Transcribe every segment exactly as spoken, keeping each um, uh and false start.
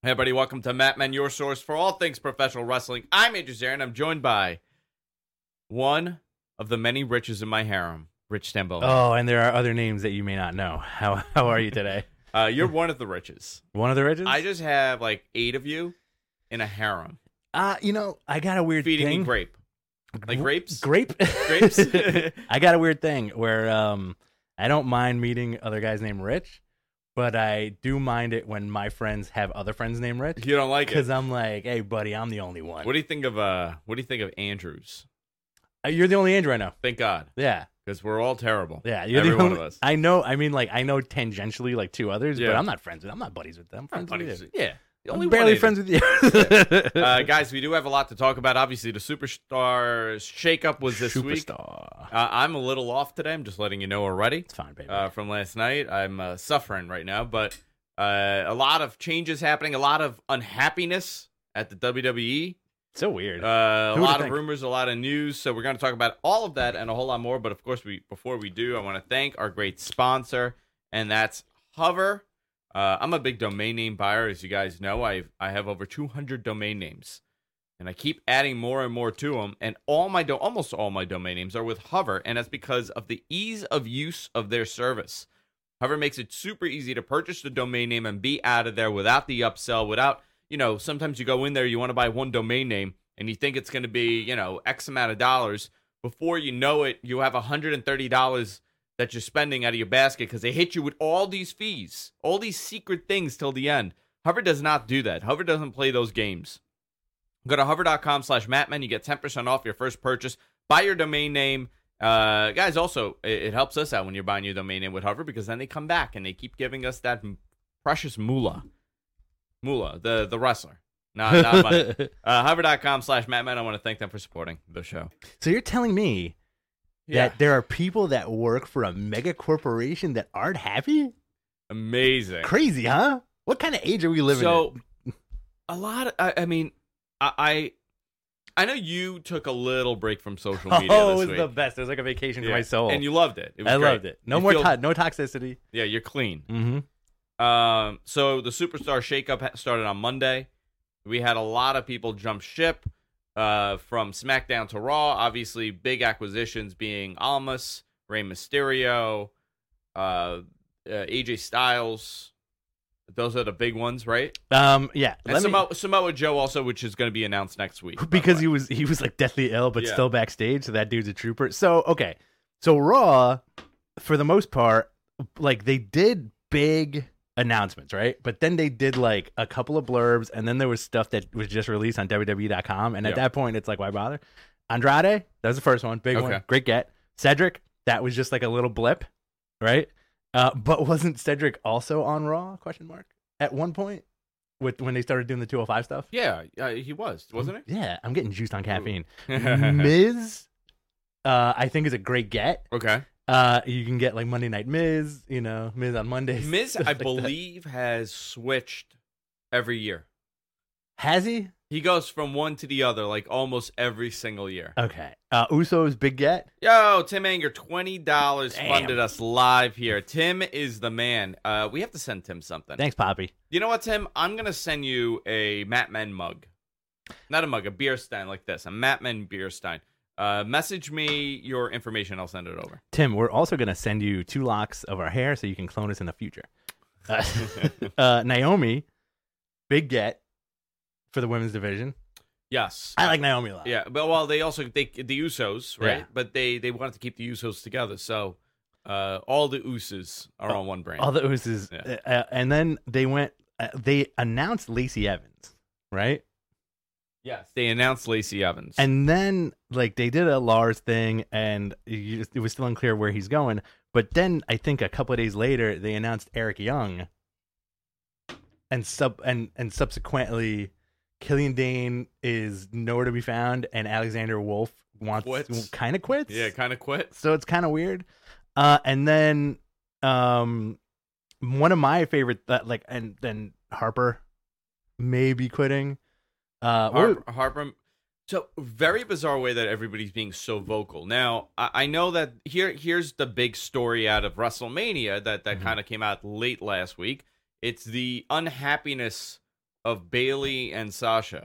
Hey, everybody, welcome to Matt Men, your source for all things professional wrestling. I'm Andrew Zarin. I'm joined by one of the many riches in my harem, Rich Stamboli. Oh, and there are other names that you may not know. How how are you today? uh, you're one of the riches. One of the riches? I just have like eight of you in a harem. Uh, you know, I got a weird Feeding thing. me grape. Like grapes? Grape? Grapes? I got a weird thing where um, I don't mind meeting other guys named Rich, but I do mind it when my friends have other friends named Rich. You don't like it? Because I'm like, hey, buddy, I'm the only one. What do you think of uh? What do you think of Andrews? Uh, You're the only Andrew I know. Thank God, Yeah. because we're all terrible. Yeah. You're Every the one only, of us. I know. I mean, like, I know tangentially like two others, Yeah. but I'm not friends with I'm not buddies with them. I'm I'm friends with buddies. you. Yeah, the I'm only barely one friends with you. uh, guys, we do have a lot to talk about. Obviously, the Superstars shakeup was this week. Superstar. Uh, I'm a little off today. I'm just letting you know already. It's fine, baby. Uh, from last night, I'm uh, suffering right now, but uh, a lot of changes happening, a lot of unhappiness at the W W E, so weird. uh, a Who would've lot of think? rumors, a lot of news. So we're going to talk about all of that and a whole lot more. But of course, we before we do, I want to thank our great sponsor, and that's Hover. Uh, I'm a big domain name buyer, as you guys know. I I have over two hundred domain names, and I keep adding more and more to them. And all my do- almost all my domain names are with Hover, and that's because of the ease of use of their service. Hover makes it super easy to purchase the domain name and be out of there without the upsell, without, you know, sometimes you go in there, you want to buy one domain name, and you think it's going to be, you know, X amount of dollars. Before you know it, you have one hundred thirty dollars that you're spending out of your basket because they hit you with all these fees, all these secret things till the end. Hover does not do that. Hover doesn't play those games. Go to hover.com slash Mattman. You get ten percent off your first purchase. Buy your domain name. Uh, guys, also, it, it helps us out when you're buying your domain name with Hover because then they come back and they keep giving us that m- precious moolah. Moolah, the, the wrestler. Not, not money. Uh, hover.com slash Mattman. I want to thank them for supporting the show. So you're telling me Yeah. that there are people that work for a mega corporation that aren't happy? Amazing. Crazy, huh? What kind of age are we living So, in? a lot of, I, I mean, I, I I know you took a little break from social media Oh, it this was week. the best. It was like a vacation for Yeah. my soul. And you loved it. It was I great. loved it. No You more feel- to- no toxicity. Yeah, you're clean. Mm-hmm. Um, so the Superstar shakeup ha- started on Monday. We had a lot of people jump ship uh, from SmackDown to Raw. Obviously, big acquisitions being Almas, Rey Mysterio, uh, uh, A J Styles. Those are the big ones, right? Um, yeah. And let me- Samoa, Samoa Joe also, which is going to be announced next week. by the because way. he was he was like deathly ill, but Yeah. still backstage. So that dude's a trooper. So okay, so Raw, for the most part, like they did big announcements, right? But then they did like a couple of blurbs, and then there was stuff that was just released on W W E dot com. And at Yeah. that point, it's like, why bother? Andrade, that was the first one, big Okay. one, great get. Cedric, that was just like a little blip, right? Uh, but wasn't Cedric also on Raw? Question mark at one point with when they started doing the two oh five stuff. Yeah, uh, he was, wasn't Yeah, I'm getting juiced on caffeine. he? Miz, uh, I think is a great get. Okay. Uh, you can get like Monday Night Miz, you know, Miz on Mondays. Miz, stuff I like that. believe, has switched every year. Has he? He goes from one to the other like almost every single year. Okay. Uh, Usos big get. Yo, Tim Anger, twenty dollars Damn. funded us live here. Tim is the man. Uh, we have to send Tim something. Thanks, Poppy. You know what, Tim? I'm going to send you a Matt Men mug. Not a mug, a beer stein like this. A Matt Men beer stein. Uh, message me your information. I'll send it over. Tim, we're also gonna send you two locks of our hair so you can clone us in the future. Uh, uh, Naomi, big get for the women's division. Yes. I like Naomi a lot. Yeah, but well, they also they the Usos, right? Yeah. But they they wanted to keep the Usos together, so uh, all the Usos are on one brand. All the Usos, Yeah. uh, uh, and then they went. Uh, they announced Lacey Evans, right? Yes, they announced Lacey Evans, And then, like, they did a Lars thing, and you just, it was still unclear where he's going. But then, I think a couple of days later, they announced Eric Young, and sub and and subsequently, Killian Dane is nowhere to be found, and Alexander Wolf wants Quits. kind of quits. yeah, kind of quit. So it's kind of weird. Uh, and then, um, one of my favorite, uh, like, and then Harper may be quitting. Uh, what- Harper, Harper. So very bizarre way that everybody's being so vocal. Now I, I know that here here's the big story out of WrestleMania that that Mhm. kind of came out late last week. It's the unhappiness of Bailey and Sasha,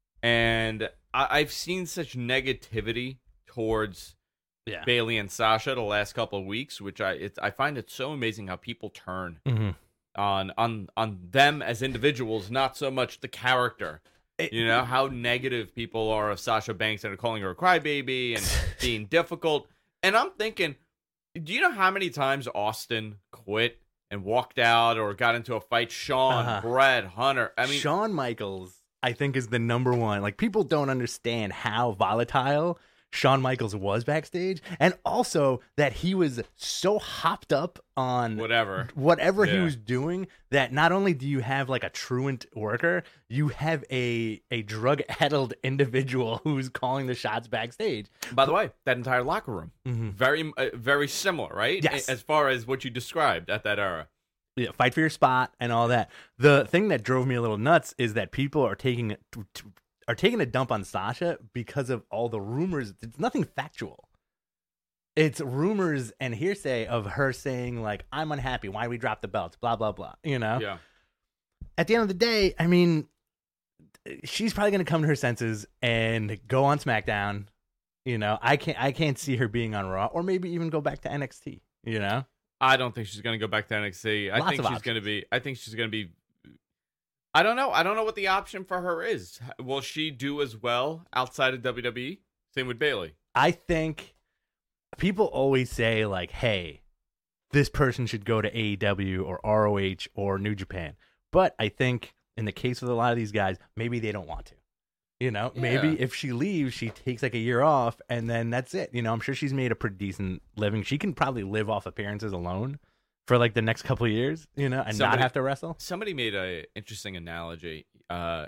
and I, I've seen such negativity towards Yeah. Bailey and Sasha the last couple of weeks, which I it's, I find it so amazing how people turn Mm-hmm. on on on them as individuals, not so much the character. It- You know how negative people are of Sasha Banks and are calling her a crybaby and being difficult. And I'm thinking, do you know how many times Austin quit and walked out or got into a fight? Sean, Uh-huh. Brett, Hunter. I mean, Shawn Michaels, I think, is the number one. Like, people don't understand how volatile Shawn Michaels was backstage, and also that he was so hopped up on whatever. whatever he Yeah. was doing that not only do you have like a truant worker, you have a a drug addled individual who's calling the shots backstage. By the way, that entire locker room, Mm-hmm. very uh, very similar, right? Yes. As far as what you described at that era. Yeah, fight for your spot and all that. The thing that drove me a little nuts is that people are taking are taking a dump on Sasha because of all the rumors. It's nothing factual. It's rumors and hearsay of her saying like, "I'm unhappy. Why we drop the belts?" Blah blah blah. You know. Yeah. At the end of the day, I mean, she's probably going to come to her senses and go on SmackDown. You know, I can't I can't see her being on Raw, or maybe even go back to N X T. You know. I don't think she's going to go back to N X T. I Lots think of she's going to options. be. I think she's going to be. I don't know. I don't know what the option for her is. Will she do as well outside of W W E? Same with Bailey. I think people always say like, "Hey, this person should go to A E W or R O H or New Japan." But I think in the case with a lot of these guys, maybe they don't want to. You know, maybe Yeah. if she leaves, she takes like a year off and then that's it. You know, I'm sure she's made a pretty decent living. She can probably live off appearances alone for like the next couple of years, you know, and Somebody- not have to wrestle. Somebody made a interesting analogy. Uh,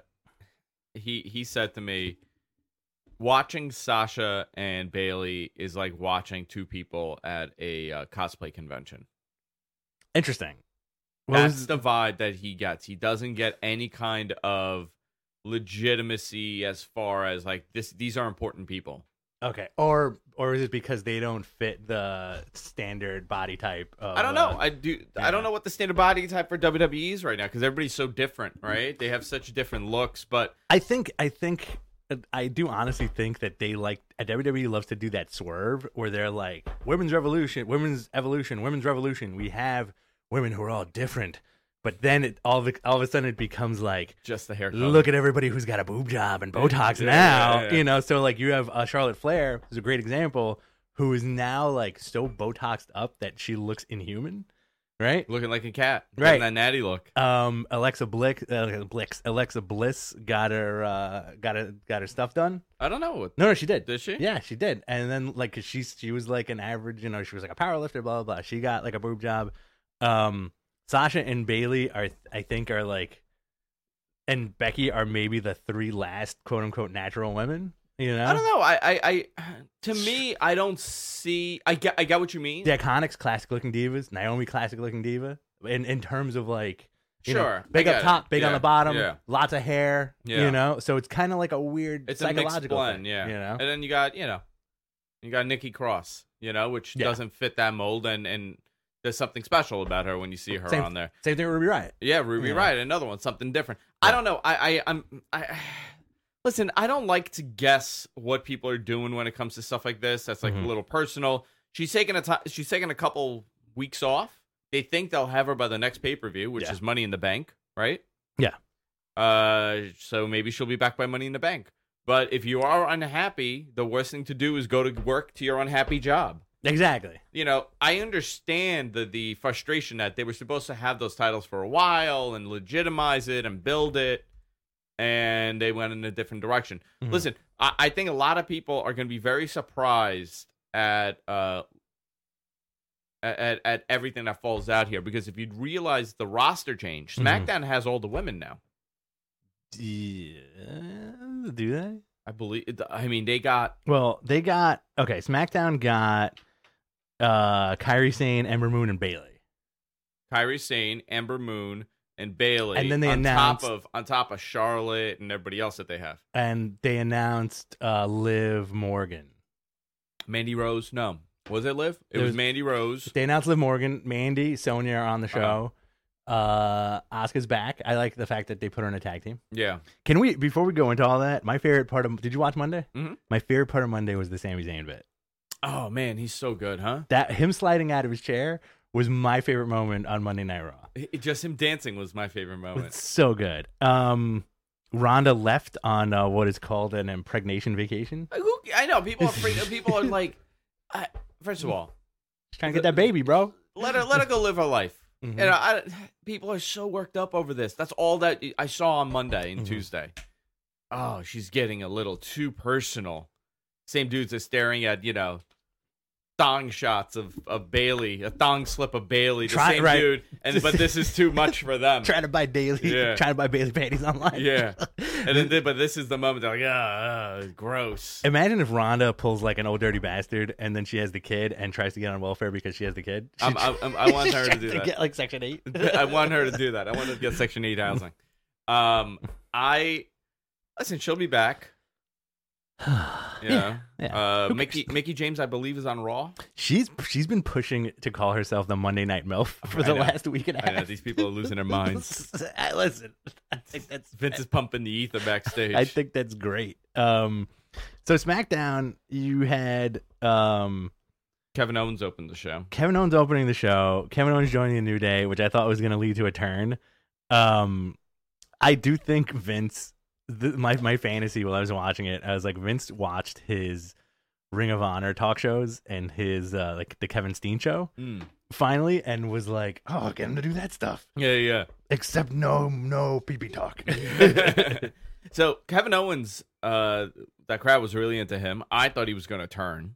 he he said to me, watching Sasha and Bailey is like watching two people at a uh, cosplay convention. Interesting. What That's was- the vibe that he gets. He doesn't get any kind of legitimacy as far as like this. These are important people. okay. Or or is it because they don't fit the standard body type of I don't know. uh, I do. I yeah. don't know what the standard body type for W W E is right now because everybody's so different, right? They have such different looks, but I think I think I do honestly think that they like W W E loves to do that swerve where they're like women's revolution, women's evolution, women's revolution. We have women who are all different, but then it, all of it, all of a sudden it becomes like just the hair color. look at everybody who's got a boob job and Botox Yeah, now, yeah, yeah. you know. So like you have uh, Charlotte Flair, who's a great example, who is now like so Botoxed up that she looks inhuman, right? looking like a cat, Right. Getting that natty look. Um, Alexa Bliss, uh, Blix, Alexa Bliss got her uh, got her got her stuff done. I don't know. What, No, no, she did. did she? Yeah, she did. And then like 'cause she she was like an average, you know, she was like a power lifter, blah blah blah. She got like a boob job. Um, Sasha and Bailey are I think are like, and Becky are maybe the three last quote unquote natural women. You know, I don't know. I, I, I, to me, I don't see. I get, I get what you mean. the Iconics, classic looking divas. Naomi, classic looking diva. In in terms of like, you know, Sure, big I up get it. top, big on Yeah, the bottom, yeah. lots of hair. Yeah. You know, so it's kind of like a weird It's a mixed psychological blend, thing, yeah. You know, And then you got, you know, you got Nikki Cross, you know, which Yeah. doesn't fit that mold, and and there's something special about her when you see her Same- on there. same thing with Ruby Riott. Yeah, Ruby Yeah. Riott, another one, something different. I don't know. I, I, I'm, I. Listen, I don't like to guess what people are doing when it comes to stuff like this. That's like Mhm. a little personal. She's taking a time. She's taking a couple weeks off. They think they'll have her by the next pay per view, which Yeah. is Money in the Bank, right? Yeah. Uh, so maybe she'll be back by Money in the Bank. But if you are unhappy, the worst thing to do is go to work to your unhappy job. Exactly. You know, I understand the the frustration that they were supposed to have those titles for a while and legitimize it and build it, and they went in a different direction. Mhm. Listen, I, I think a lot of people are going to be very surprised at uh at at everything that falls out here, because if you'd realize the roster change, Mhm. SmackDown has all the women now. Yeah, do they? I believe. I mean, they got Well, they got okay. SmackDown got uh Kairi Sane, Ember Moon, and Bailey. Kairi Sane, Ember Moon, and Bailey, And then they on announced- top of on top of Charlotte and everybody else that they have. And they announced uh Liv Morgan. Mandy Rose, no, was it Liv? It It was was- Mandy Rose. They announced Liv Morgan, Mandy, Sonya are on the show. Uh, Asuka's back. I like the fact that they put her in a tag team. Yeah. Can we, before we go into all that, my favorite part of, did you watch Monday? Mm-hmm. My favorite part of Monday was the Sami Zayn bit. Oh man, he's so good, huh? That him sliding out of his chair was my favorite moment on Monday Night Raw. It, just him dancing was my favorite moment. It's so good. Um, Ronda left on uh, what is called an impregnation vacation. Who, I know people are freak, people are like, I, first of all, She's trying to get that baby, bro. let her let her go live her life. Mhm. You know, I, people are so worked up over this. That's all that I saw on Monday and Mhm. Tuesday. Oh, she's getting a little too personal. Same dudes are staring at, you know, thong shots of, of Bailey, a thong slip of Bailey, the Try- same right. dude. And but this is too much for them. Trying to buy daily, Yeah. trying to buy Bailey panties online. Yeah. And then, they- but this is the moment they're like, ah, ah, gross. Imagine if Rhonda pulls like an old dirty bastard, and then she has the kid and tries to get on welfare because she has the kid. I'm, I'm, I'm- I want her to Tries do that. Get like Section Eight. I want her to do that. I want her to get Section eight housing. Um, I listen. She'll be back. You know, yeah. uh, Who Mickey Mickey James, I believe, is on Raw. She's she's been pushing to call herself the Monday Night MILF for I the know. last week and a I half. know these people are losing their minds. I- Listen, I think that's Vince is pumping the ether backstage. I think that's great. Um, so SmackDown, you had um Kevin Owens opened the show. Kevin Owens opening the show. Kevin Owens joining the New Day, which I thought was going to lead to a turn. Um, I do think Vince. The, my my fantasy while I was watching it, I was like, Vince watched his Ring of Honor talk shows and his uh, like the Kevin Steen show Mm. finally, and was like, oh, get him to do that stuff. Yeah, yeah. Except no no pee pee talk. So Kevin Owens, uh, that crowd was really into him. I thought he was going to turn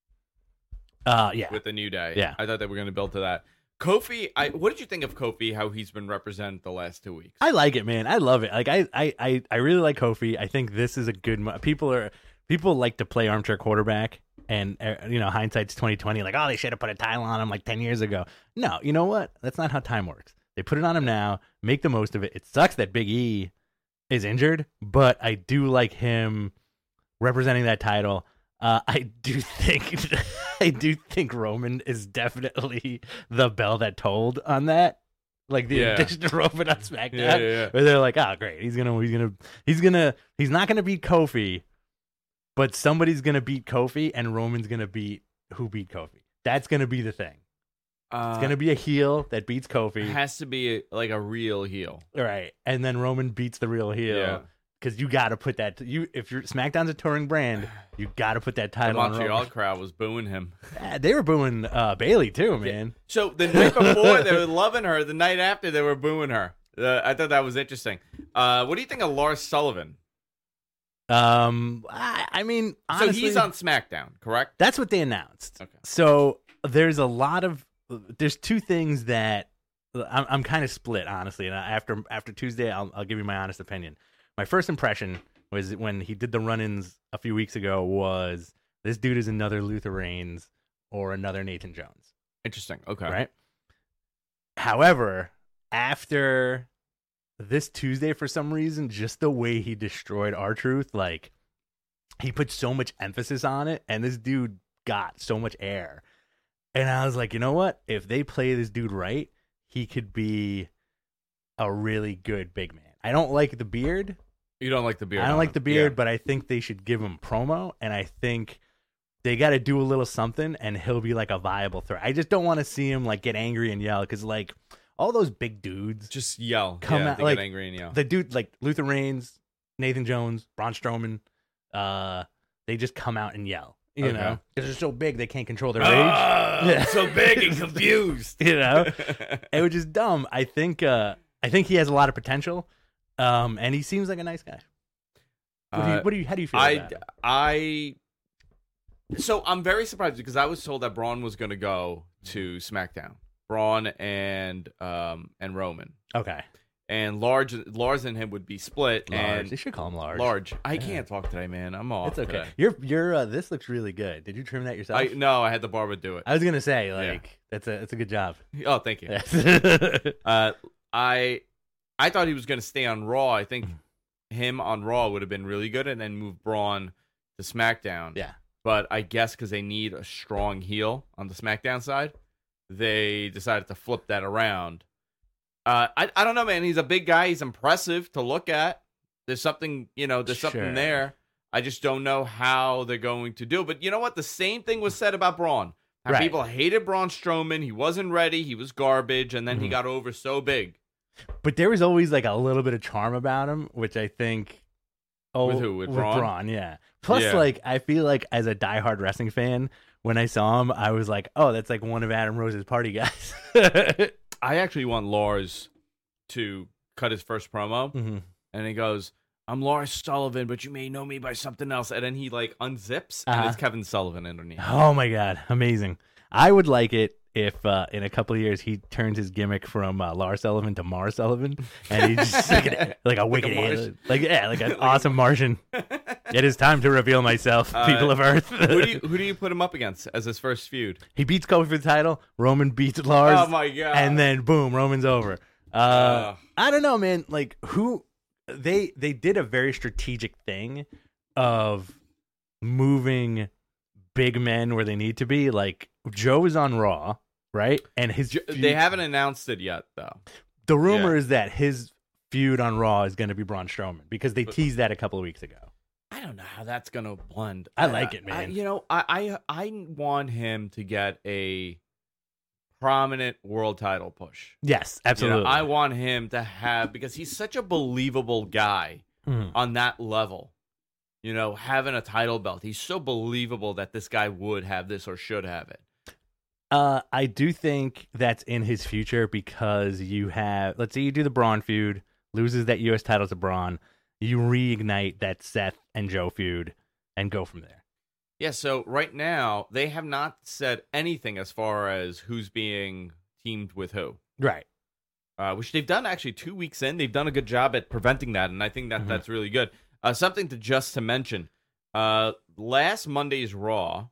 uh, yeah. with the New Day. Yeah. I thought they were going to build to that. Kofi, I what did you think of Kofi? How he's been represented the last two weeks? I like it, man. I love it. Like I, I, I, I really like Kofi. I think this is a good. Mo- people are people like to play armchair quarterback, and uh, you know, hindsight's twenty twenty. Like, oh, they should have put a title on him like ten years ago. No, you know what? That's not how time works. They put it on him now. Make the most of it. It sucks that Big E is injured, but I do like him representing that title. Uh, I do think I do think Roman is definitely the bell that tolled on that. Like the Yeah. addition to Roman on SmackDown, Yeah, yeah, yeah. where they're like, "Oh, great, he's gonna, he's gonna, he's gonna, he's not gonna beat Kofi, but somebody's gonna beat Kofi, and Roman's gonna beat who beat Kofi. That's gonna be the thing. Uh, It's gonna be a heel that beats Kofi, it has to be a, like a real heel. right? And then Roman beats the real Yeah. heel." Because you got to put that you if you're SmackDown's a touring brand, you got to put that The title on Montreal Roman. crowd was booing him. Yeah, they were booing uh, Bailey too, man. So the night before they were loving her. The night after they were booing her. Uh, I thought that was interesting. Uh, what do you think of Lars Sullivan? Um, I, I mean, honestly, so he's on SmackDown, correct? That's what they announced. Okay. So there's a lot of there's two things that I'm, I'm kind of split, honestly. And after after Tuesday, I'll I'll give you my honest opinion. My first impression was when he did the run-ins a few weeks ago was this dude is another Luther Reigns or another Nathan Jones. Interesting. Okay. Right. However, after this Tuesday, for some reason, just the way he destroyed R-Truth, like he put so much emphasis on it, and this dude got so much air. And I was like, you know what? If they play this dude right, he could be a really good big man. I don't like the beard. You don't like the beard. I don't on like him. the beard, Yeah. but I think they should give him promo, and I think they got to do a little something, and he'll be like a viable threat. I just don't want to see him like get angry and yell, because like all those big dudes, Just yell. Come yeah, out- they like, get angry and yell. the dude like Luther Reigns, Nathan Jones, Braun Strowman, uh, they just come out and yell, you Okay. know, because they're so big they can't control their rage. Ah, Yeah. so big and confused. You know, it was just dumb. I think, uh, I think he has a lot of potential, um, and he seems like a nice guy. What do you, Uh, what do you, how do you feel I, about him? I, so I'm very surprised because I was told that Braun was going to go to SmackDown. Braun and um and Roman Okay, and Lars Lars and him would be split. Large. And They should call him large. Large. I Yeah. can't talk today, man. I'm off. It's okay. today. Your your uh, this looks really good. Did you trim that yourself? I no, I had the barber do it. I was gonna say Yeah. like that's a that's a good job. Oh, thank you. Yeah. Uh, I I thought he was going to stay on Raw. I think him on Raw would have been really good, and then move Braun to SmackDown. yeah. But I guess because they need a strong heel on the SmackDown side, they decided to flip that around. Uh, I I don't know, man. He's a big guy. He's impressive to look at. There's something, you know, there's Sure. something there. I just don't know how they're going to do it. But you know what? The same thing was said about Braun. How Right. people hated Braun Strowman. He wasn't ready. He was garbage. And then he Mhm. got over so big. But there was always like a little bit of charm about him, which I think. Oh, With who? With Braun? yeah. Plus, Yeah. like, I feel like as a diehard wrestling fan, when I saw him, I was like, oh, that's like one of Adam Rose's party guys. I actually want Lars to cut his first promo. hmm And he goes, I'm Lars Sullivan, but you may know me by something else. And then he like unzips Uh-huh. and it's Kevin Sullivan underneath. Oh my god, amazing! I would like it if uh, in a couple of years he turns his gimmick from uh, Lars Sullivan to Mars Sullivan, and he's just like, an, like a wicked Martian. alien. Like yeah, like an awesome Martian. It is time to reveal myself, Uh, people of Earth. who do you who do you put him up against as his first feud? He beats Kofi for the title. Roman beats Lars. Oh my god! and then boom, Roman's over. Uh, Uh, I don't know, man. Like who they they did a very strategic thing of moving big men where they need to be. Like Joe is on Raw, right? And his J- feud- they haven't announced it yet, though. the rumor yeah. is that his feud on Raw is going to be Braun Strowman because they But- teased that a couple of weeks ago. I don't know how that's gonna blend. I like it, man. I, you know, I, I I want him to get a prominent world title push. Yes, You absolutely. know, I want him to have because he's such a believable guy Mhm. on that level. You know, having a title belt, he's so believable that this guy would have this or should have it. Uh, I do think that's in his future because you have, let's say you do the Braun feud, loses that U S title to Braun, you reignite that Seth and Joe feud and go from there. Yeah, so right now they have not said anything as far as who's being teamed with who. Right. Uh, which they've done actually two weeks in. They've done a good job at preventing that, and I think that Mhm. that's really good. Uh, something to just to mention: uh, last Monday's Raw,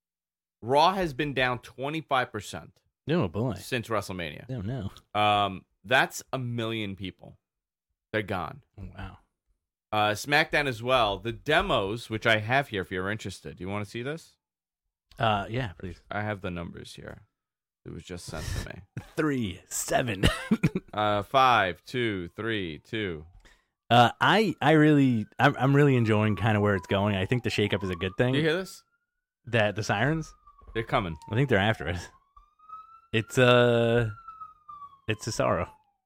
Raw has been down twenty-five percent Oh, boy. since WrestleMania. Oh, no. Um, that's a million people. They're gone. Oh, wow. Uh, SmackDown as well. The demos, which I have here, if you're interested. Do you want to see this? Uh, yeah, please. I have the numbers here. It was just sent to me. Three, seven. Uh, five, two, three, two. uh, I, I really, I'm, I'm really enjoying kind of where it's going. I think the shakeup is a good thing. Do you hear this? That the sirens, They're coming. I think they're after us. It's, uh, it's Cesaro.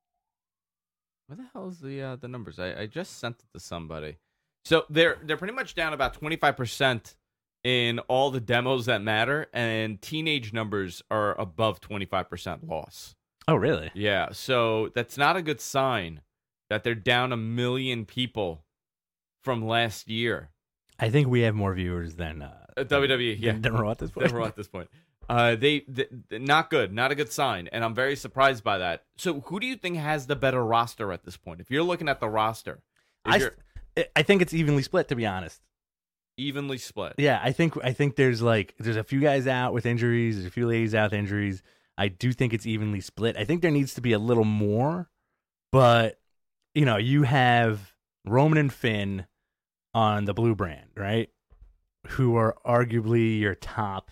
What the hell is the uh, the numbers? I, I just sent it to somebody. So they're they're pretty much down about twenty-five percent in all the demos that matter, and teenage numbers are above twenty-five percent loss. Oh, really? Yeah, so that's not a good sign that they're down a million people from last year. I think we have more viewers than uh, Uh, W W E, yeah. than, than Raw at this point. Never at this point. Uh, they, th- th- not good, not a good sign, and I'm very surprised by that. So, who do you think has the better roster at this point? If you're looking at the roster, if I, you're st- I think it's evenly split, to be honest. evenly split. Yeah, I think I think there's like there's a few guys out with injuries, there's a few ladies out with injuries. I do think it's evenly split. I think there needs to be a little more, but you know, you have Roman and Finn on the blue brand, right? Who are arguably your top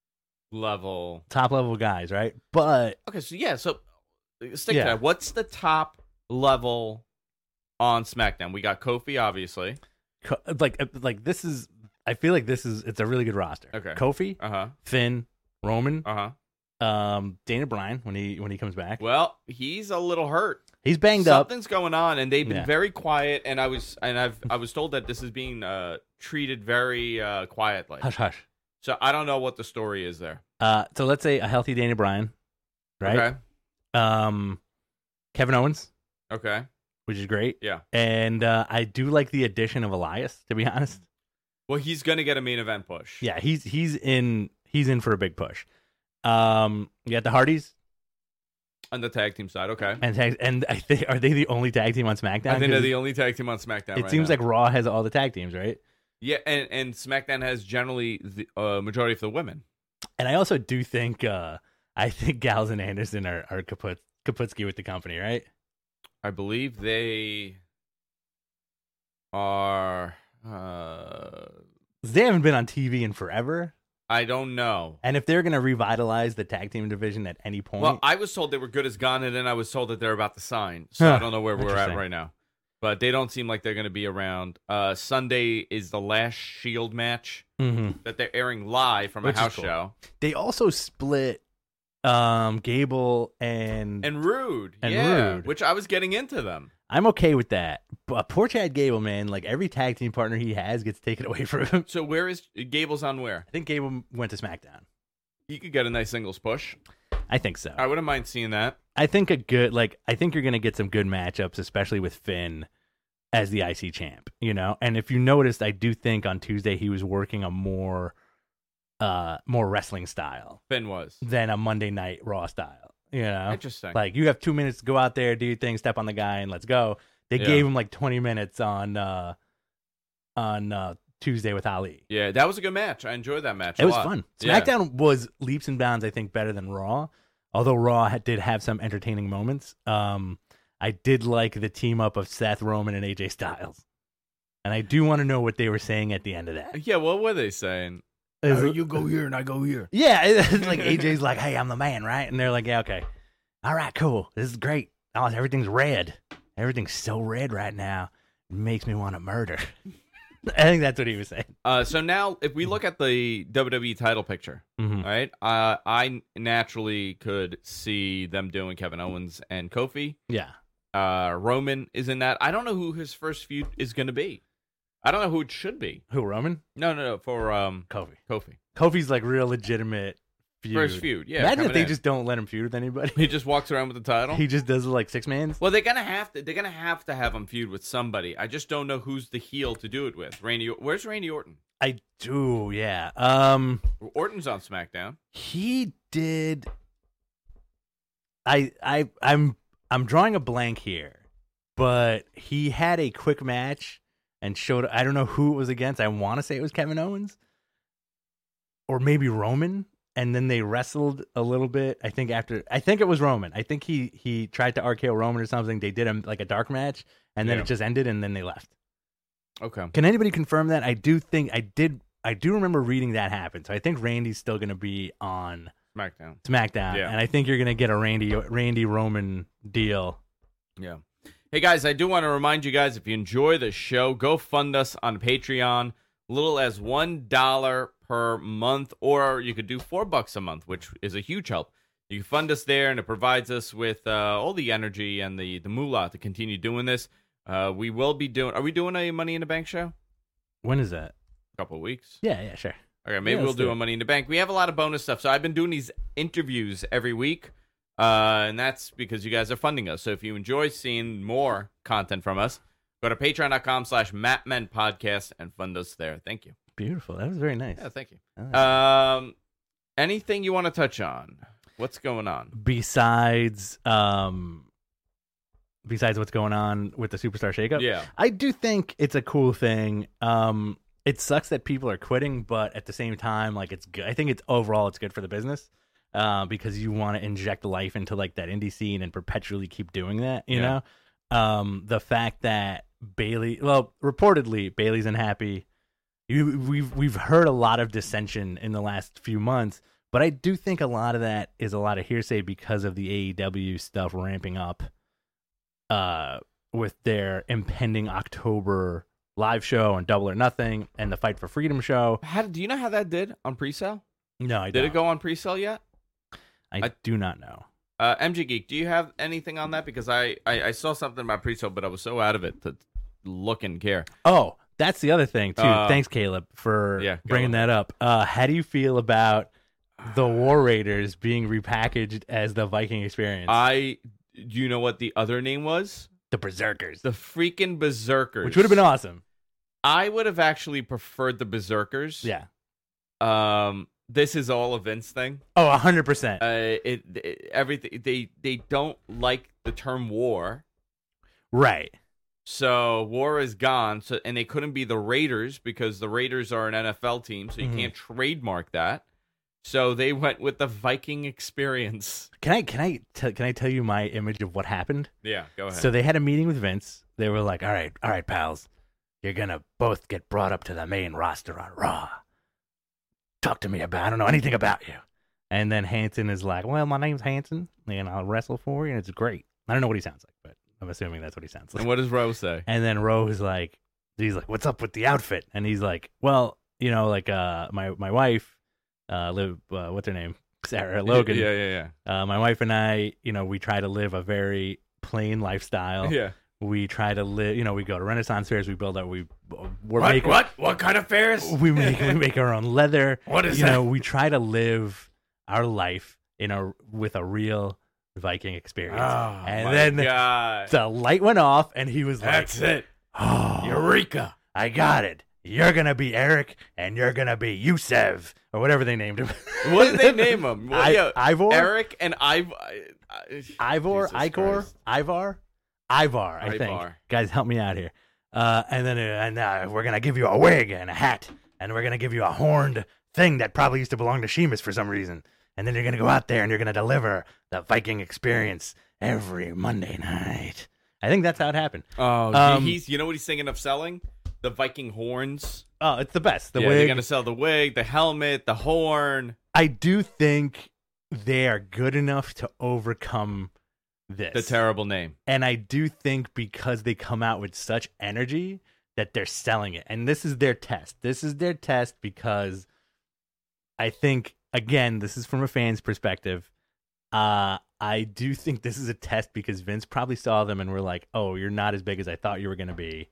Level. top level guys, right? But Okay, so yeah, so uh, stick Yeah. to that. What's the top level on SmackDown? We got Kofi, obviously. co- like like this is I feel like this is it's a really good roster. Okay. Kofi, Uh huh. Finn, Roman, Uh huh. um, Dana Bryan when he when he comes back. Well, he's a little hurt. He's banged up. Something's going on, and they've been Yeah. very quiet. And I was, and I've, I was told that this is being uh, treated very uh, quietly. Hush hush. So I don't know what the story is there. Uh, so let's say a healthy Dana Bryan, right? Okay. Um, Kevin Owens, Okay. which is great, Yeah. and uh, I do like the addition of Elias. To be honest, Well, he's gonna get a main event push. yeah, he's he's in he's in for a big push. Um, you got the Hardys, On the tag team side, okay. and tag, and I think are they the only tag team on SmackDown? I think they're 'Cause the only tag team on SmackDown. it right seems now. like Raw has all the tag teams, right? yeah, and and SmackDown has generally the uh, majority of the women. And I also do think uh, I think Gals and Anderson are are kaput Kaputski with the company, right? I believe they are. Uh, They haven't been on T V in forever. I don't know. And if they're going to revitalize the tag team division at any point, Well, I was told they were good as gone, and then I was told that they're about to sign. So Huh. I don't know where we're at Interesting. right now. But they don't seem like they're going to be around. Uh, Sunday is the last Shield match Mhm. that they're airing live from Which a is house cool. show. They also split um, Gable and, And Rude. And yeah, Rude. which I was getting into them. I'm okay with that. But poor Chad Gable, man, like every tag team partner he has gets taken away from him. So where is Gable's on where? I think Gable went to SmackDown. He could get a nice singles push. I think so. I wouldn't mind seeing that. I think a good like I think you're gonna get some good matchups, especially with Finn as the I C champ, you know. And if you noticed, I do think on Tuesday he was working a more uh more wrestling style Finn was. than a Monday Night Raw style. You know? Interesting. Like you have two minutes to go out there, do your thing, step on the guy, and let's go. They Yeah. gave him like twenty minutes on uh on uh Tuesday with Ali. Yeah, that was a good match. I enjoyed that match It a was lot. fun. Yeah. SmackDown was leaps and bounds, I think, better than Raw. Although Raw had, did have some entertaining moments. Um, I did like the team up of Seth Roman and A J Styles, and I do want to know what they were saying at the end of that. Yeah, what were they saying? Is Oh, it- you go here and I go here. yeah, it's like A J's like, "Hey, I'm the man, right?" And they're like, "Yeah, okay, all right, cool. This is great. Oh, everything's red. Everything's so red right now. It makes me want to murder." I think that's what he was saying. Uh, so now, if we look at the W W E title picture, Mhm. all right, uh, I naturally could see them doing Kevin Owens and Kofi. Yeah, Uh, Roman is in that. I don't know who his first feud is going to be. I don't know who it should be. who Roman? No, no, no, for um, Kofi. Kofi. Kofi's like real legitimate feud. First feud, yeah. Imagine if coming they in. just don't let him feud with anybody. He just walks around with the title. He just does like six mans. Well, they're gonna have to. They're gonna have to have him feud with somebody. I just don't know who's the heel to do it with. Randy, where's Randy Orton? I do, yeah. Um, Orton's on SmackDown. he did. I I I'm I'm drawing a blank here, but he had a quick match and showed. I don't know who it was against. I want to say it was Kevin Owens, or maybe Roman. And then they wrestled a little bit. I think after, I think it was Roman. I think he he tried to R K O Roman or something. They did him like a dark match, and then Yeah. it just ended, and then they left. Okay. Can anybody confirm that? I do think I did. I do remember reading that happen. So I think Randy's still going to be on SmackDown. SmackDown, Yeah. and I think you're going to get a Randy Randy Roman deal. Yeah. Hey guys, I do want to remind you guys, if you enjoy the show, go fund us on Patreon. Little as one dollar per month, or you could do four bucks a month, which is a huge help. You can fund us there, and it provides us with uh, all the energy and the the moolah to continue doing this. Uh, we will be doing. Are we doing a Money in the Bank show? When is that? A couple of weeks. Yeah, yeah, sure. Okay, maybe Yeah, we'll let's do do a it. Money in the Bank. We have a lot of bonus stuff. So I've been doing these interviews every week, uh, and that's because you guys are funding us. So if you enjoy seeing more content from us, go to patreon.com slash mattmenpodcast and fund us there. Thank you. Beautiful. That was very nice. Yeah, thank you. I like Um, anything you want to touch on? What's going on? besides, um, besides what's going on with the Superstar Shakeup, Yeah. I do think it's a cool thing. Um, it sucks that people are quitting, but at the same time, like it's good. I think it's overall it's good for the business, uh, because you want to inject life into like that indie scene and perpetually keep doing that. You Yeah. know, um, the fact that Bailey, well, reportedly Bailey's unhappy. You, we've we've heard a lot of dissension in the last few months, but I do think a lot of that is a lot of hearsay because of the A E W stuff ramping up, uh, with their impending October live show and Double or Nothing and the Fight for Freedom show. How do you know how that did on pre-sale? No, I Did don't. it go on pre-sale yet? I, I- do not know. Uh, M G Geek, do you have anything on that? Because I, I, I saw something about pre-sale, but I was so out of it to look and care. Oh, that's the other thing too. Uh, Thanks, Caleb, for yeah, go bringing ahead. that up. Uh, how do you feel about the War Raiders being repackaged as the Viking Experience? I, do you know what the other name was? the Berserkers, The freaking Berserkers. which would have been awesome. I would have actually preferred the Berserkers. Yeah. Um, this is all a Vince thing. Oh, a hundred percent. Uh, it, it everything they they don't like the term war, Right. so war is gone. So and they couldn't be the Raiders because the Raiders are an N F L team, so you Mhm. can't trademark that. So they went with the Viking Experience. Can I can I t- can I tell you my image of what happened? Yeah, go ahead. So they had a meeting with Vince. They were like, "All right, all right, pals, you're gonna both get brought up to the main roster on Raw." talk to me about. I don't know anything about you. And then Hanson is like, well, my name's Hanson, and I'll wrestle for you, and it's great. I don't know what he sounds like, but I'm assuming that's what he sounds like. And what does Rose say? And then Rose like, he's like, what's up with the outfit? And he's like, well, you know, like uh, my my wife, uh, live, uh, what's her name? Sarah Logan. Yeah, yeah, yeah. Uh, my wife and I, you know, we try to live a very plain lifestyle. Yeah. We try to live, you know, we go to Renaissance fairs, we build our, we, we're What? making, What? What kind of fairs? we make, we make our own leather. What is you that? know, we try to live our life in a, with a real Viking experience. Oh, and my then God. the light went off and he was That's like, it. oh, Eureka. I got it. You're going to be Eric and you're going to be Yusef or whatever they named him. What did they name him? Well, I, yeah, Ivor? Eric and Iv- Ivor? Jesus Icor? Christ. Ivar? Ivar, I think. Ivar. Guys, help me out here. Uh, and then uh, and uh, we're going to give you a wig and a hat. And we're going to give you a horned thing that probably used to belong to Sheamus for some reason. And then you're going to go out there and you're going to deliver the Viking experience every Monday night. I think that's how it happened. Oh, Um, he's. You know what he's thinking of selling? The Viking horns. Oh, it's the best. The yeah, they're wig. gonna sell the wig, the helmet, the horn. I do think they are good enough to overcome this. The terrible name. And I do think because they come out with such energy that they're selling it. And this is their test. This is their test because I think, again, this is from a fan's perspective. Uh, I do think this is a test because Vince probably saw them and were like, oh, you're not as big as I thought you were going to be.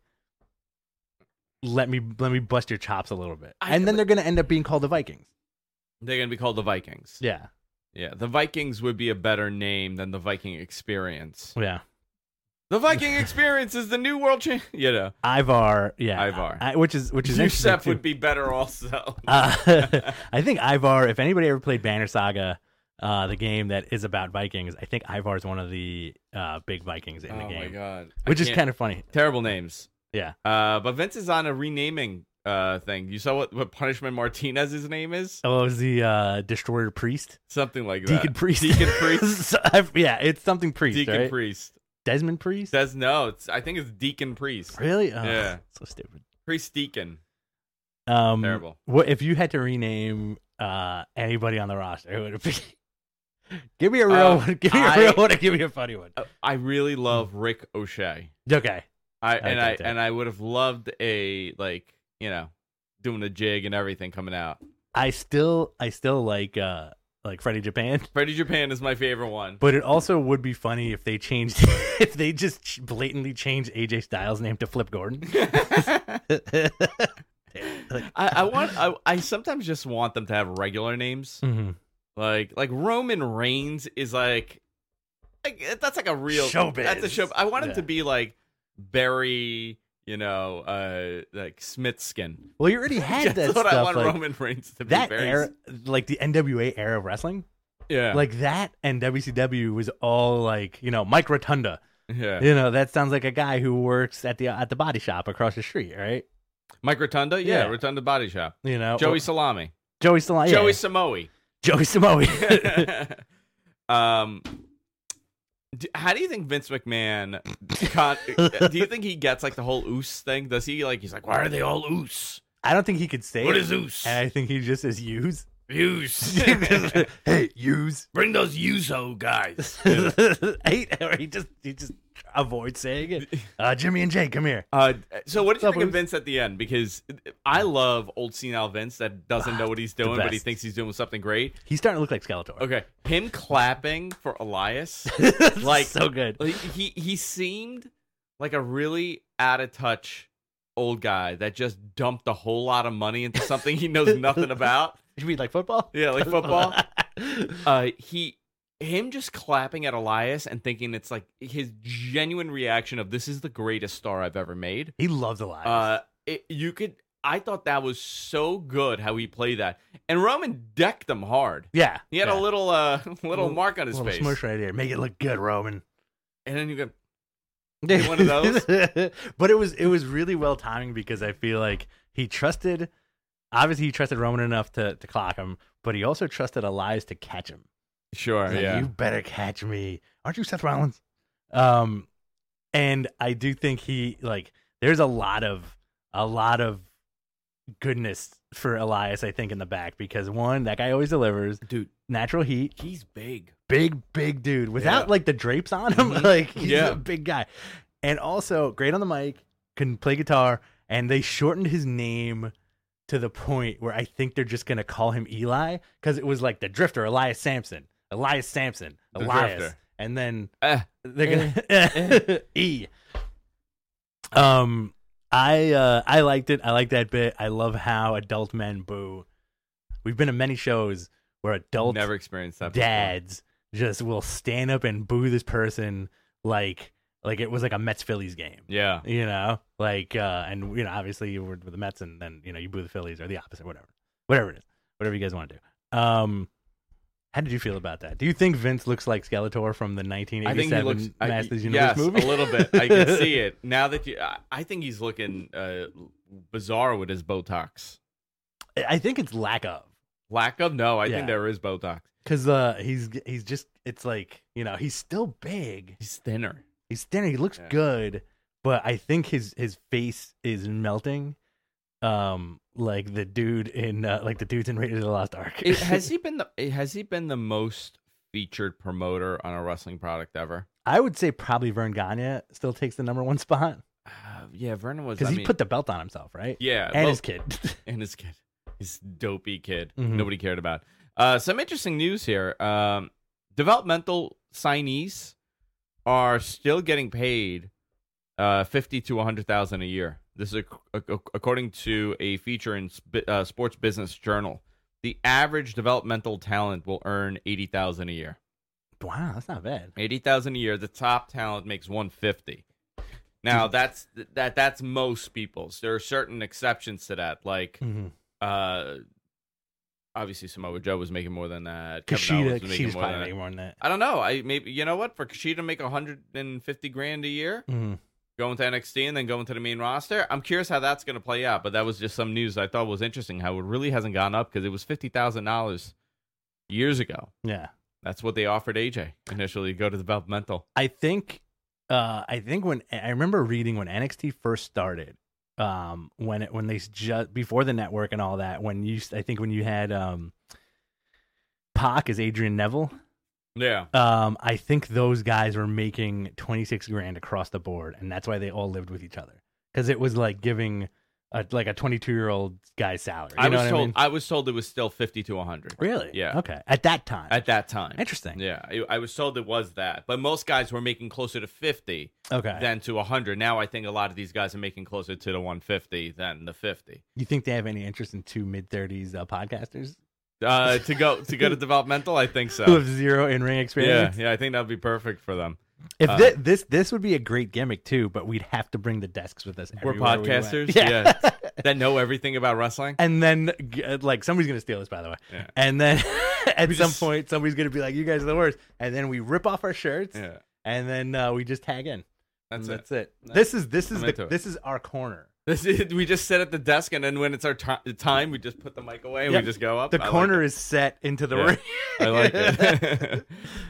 Let me let me bust your chops a little bit. I- and then they're going to end up being called the Vikings. They're gonna be called the Vikings. Yeah. Yeah, the Vikings would be a better name than the Viking Experience. Yeah. The Viking Experience is the new world champ. You know, Ivar, yeah, Ivar. I, which is which is interesting Yusef too. would be better also. Uh, I think Ivar. If anybody ever played Banner Saga, uh, the game that is about Vikings, I think Ivar is one of the uh, big Vikings in the Oh game, my God, which I is can't- kind of funny. terrible names. Yeah, Uh, but Vince is on a renaming uh thing. You saw what what Punishment Martinez's name is? oh, it was the uh, Destroyer Priest, Something like that. Deacon Priest, Deacon Priest. So, I've- yeah, it's something Priest, Deacon right? Priest. Desmond Priest. Says no. It's I think it's Deacon Priest. Really? Oh, Yeah. so stupid. Priest Deacon. Um, Terrible. What if you had to rename uh, anybody on the roster? Who would it be? Give me a real Uh, one. Give me a I- real one. And give me a funny one. Uh, I really love Rick O'Shea. Okay. I like and that I too. and I would have loved a like you know doing a jig and everything coming out. I still, I still like, uh, like Freddie Japan. Freddie Japan is my favorite one. But it also would be funny if they changed, if they just ch- blatantly changed A J Styles' name to Flip Gordon. Like, I, I want. I, I sometimes just want them to have regular names. mhm. Like like Roman Reigns is like, like that's like a real Showbiz. That's a show. I want him Yeah. to be like Barry, you know, uh, like Smithskin. Well, you already had That's that what stuff. I want like, Roman Reigns to be. that Barry. era, like the N W A era of wrestling, Yeah. like that, and W C W was all like, you know, Mike Rotunda. yeah. You know, that sounds like a guy who works at the at the body shop across the street, right? Mike Rotunda. Yeah. Yeah. Rotunda Body Shop. You know, Joey or- Salami. Joey Salami, Joey yeah. Samoe. Joey Samoe. um, d- how do you think Vince McMahon? Con- do you think he gets like the whole oos thing? Does he like? He's like, why are they all oos? I don't think he could say What it, is oos? and I think he just says use. Use. Hey, use. Bring those Uso guys. he, or he just he just avoids saying it. Uh, Jimmy and Jay, come here. Uh, so what did you What's up, think of Oos? Vince at the end? Because I love old senile Vince that doesn't know what he's doing, but he best. thinks he's doing something great. He's starting to look like Skeletor. Okay, him clapping for Elias, like like- so good. like, he he seemed like a really out of touch old guy that just dumped a whole lot of money into something he knows nothing about. You mean like football? Yeah, like football. Uh, he, him just clapping at Elias and thinking it's like his genuine reaction of this is the greatest star I've ever made. He loves Elias. Uh, it, you could. I thought that was so good how he played that, and Roman decked him hard. yeah, He had yeah. a little, uh, little mark on his little face, smush right here. Make it look good, Roman. and then you go, one of those? But it was it was really well timing because I feel like he trusted. Obviously, he trusted Roman enough to, to clock him, but he also trusted Elias to catch him. sure, He's like, yeah. you better catch me. Aren't you Seth Rollins? Um, and I do think he like. There's a lot of a lot of goodness for Elias, I think, in the back because one, that guy always delivers. Dude, Natural heat. he's big. Big, big dude. Without Yeah. like the drapes on him, Mhm. like he's Yeah. a big guy. And also great on the mic, can play guitar, and they shortened his name to the point where I think they're just gonna call him Eli because it was like the Drifter, Elias Sampson, Elias Sampson, The Elias, Drifter. and then Eh, they're gonna E. Um, I uh, I liked it. I like that bit. I love how adult men boo. We've been to many shows where adult never experienced that before. dads just will stand up and boo this person like like it was like a Mets Phillies game. Yeah. You know, like uh, and you know, obviously you were with the Mets, and then you know you boo the Phillies or the opposite, whatever, whatever it is, whatever you guys want to do. Um, how did you feel about that? Do you think Vince looks like Skeletor from the nineteen I think he eighty-seven looks I- Masters Universe yes, movie? a little bit. I can see it now that you. I, I think he's looking uh, bizarre with his Botox. I think it's lack of. Lack of no, I Yeah. think there is Botox. Because uh, he's he's just it's like you know he's still big. He's thinner. He's thinner. He looks Yeah. good, but I think his his face is melting. Um, like the dude in uh, like the dudes in Raiders of the Lost Ark. It- has he been the has he been the most featured promoter on a wrestling product ever? I would say probably Vern Gagne still takes the number one spot Uh, yeah, Vernon was. because I he mean, put the belt on himself, right? yeah, and well, his kid. and his kid, his dopey kid. Mhm. Nobody cared about. Uh, some interesting news here. Um, developmental signees are still getting paid uh, fifty to a hundred thousand a year. This is ac- ac- according to a feature in Sp- uh, Sports Business Journal. The average developmental talent will earn eighty thousand a year. Wow, that's not bad. Eighty thousand a year. The top talent makes one fifty. Now that's that that's most people's. There are certain exceptions to that, like Mm-hmm. uh, obviously Samoa Joe was making more than that. Kevin Kushida, Owens was making Kushida's more probably than that. making more than that. I don't know. I maybe you know what for Kushida to make one hundred fifty grand a year, Mm-hmm. going to N X T and then going to the main roster. I'm curious how that's going to play out. But that was just some news I thought was interesting. How it really hasn't gone up because it was fifty thousand dollars years ago. Yeah, That's what they offered A J initially to go to developmental. I think. Uh, I think when I remember reading when N X T first started, um, when it when they just before the network and all that, when you I think when you had um, Pac as Adrian Neville. Yeah. Um, I think those guys were making twenty-six grand across the board, and that's why they all lived with each other. Because it was like giving a, like a twenty-two year old guy's salary. You I know was what told I mean? I was told it was still fifty to one hundred. Really? Yeah. Okay. At that time. At that time. Interesting. Yeah, I, I was told it was that, but most guys were making closer to fifty Okay. than to one hundred. Now I think a lot of these guys are making closer to the one fifty than the fifty. You think they have any interest in two mid thirties uh, podcasters Uh, to go to go to developmental, I think so. who have zero in ring Yeah, experience? yeah, I think that'd be perfect for them. If Uh, thi- this this would be a great gimmick too, but we'd have to bring the desks with us. We're everywhere we went. podcasters, Yeah. yeah. That know everything about wrestling. And then, g- uh, like, somebody's gonna steal this, by the way. Yeah. And then, at We some just- point, somebody's gonna be like, "You guys are the worst." And then we rip off our shirts, Yeah, and then uh, we just tag in. that's And it. That's it. Nice. This is this is I'm the into it. this is our corner. This is, we just sit at the desk, and then when it's our ti- time, we just put the mic away and Yeah. we just go up. The I like corner it. is set into the Yeah. ring. I like it.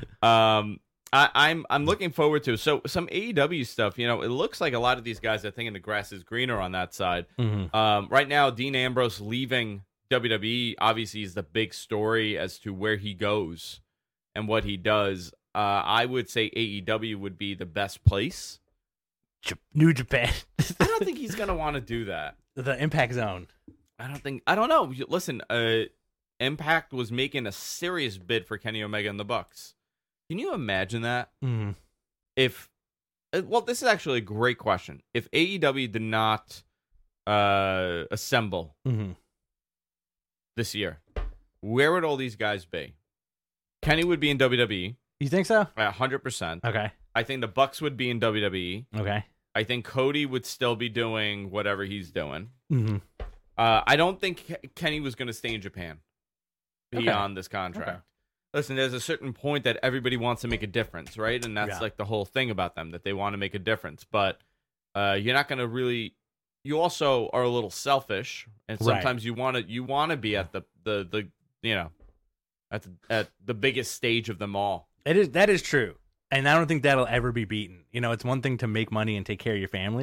um, I, I'm I'm looking forward to so some A E W stuff. You know, it looks like a lot of these guys are thinking the grass is greener on that side. Mhm. Um, right now, Dean Ambrose leaving W W E obviously is the big story as to where he goes and what he does. Uh, I would say A E W would be the best place. J- New Japan, I don't think he's gonna want to do that. the Impact Zone. I don't think. I don't know. Listen, uh, Impact was making a serious bid for Kenny Omega and the Bucks. Can you imagine that? Mhm. If uh, well, this is actually a great question. If A E W did not uh, assemble Mhm. this year, where would all these guys be? Kenny would be in W W E, You think so? a hundred percent. Okay. I think the Bucks would be in W W E. Okay. I think Cody would still be doing whatever he's doing. Mm-hmm. Uh, I don't think Ke- Kenny was going to stay in Japan Okay. beyond this contract. Okay. Listen, there's a certain point that everybody wants to make a difference, right? And that's Yeah. like the whole thing about them, that they want to make a difference. But uh, you're not going to really. You also are a little selfish, and Right. sometimes you want to you want to be at the, the the you know at the, at the biggest stage of them all. It is that is true, and I don't think that'll ever be beaten. You know, it's one thing to make money and take care of your family,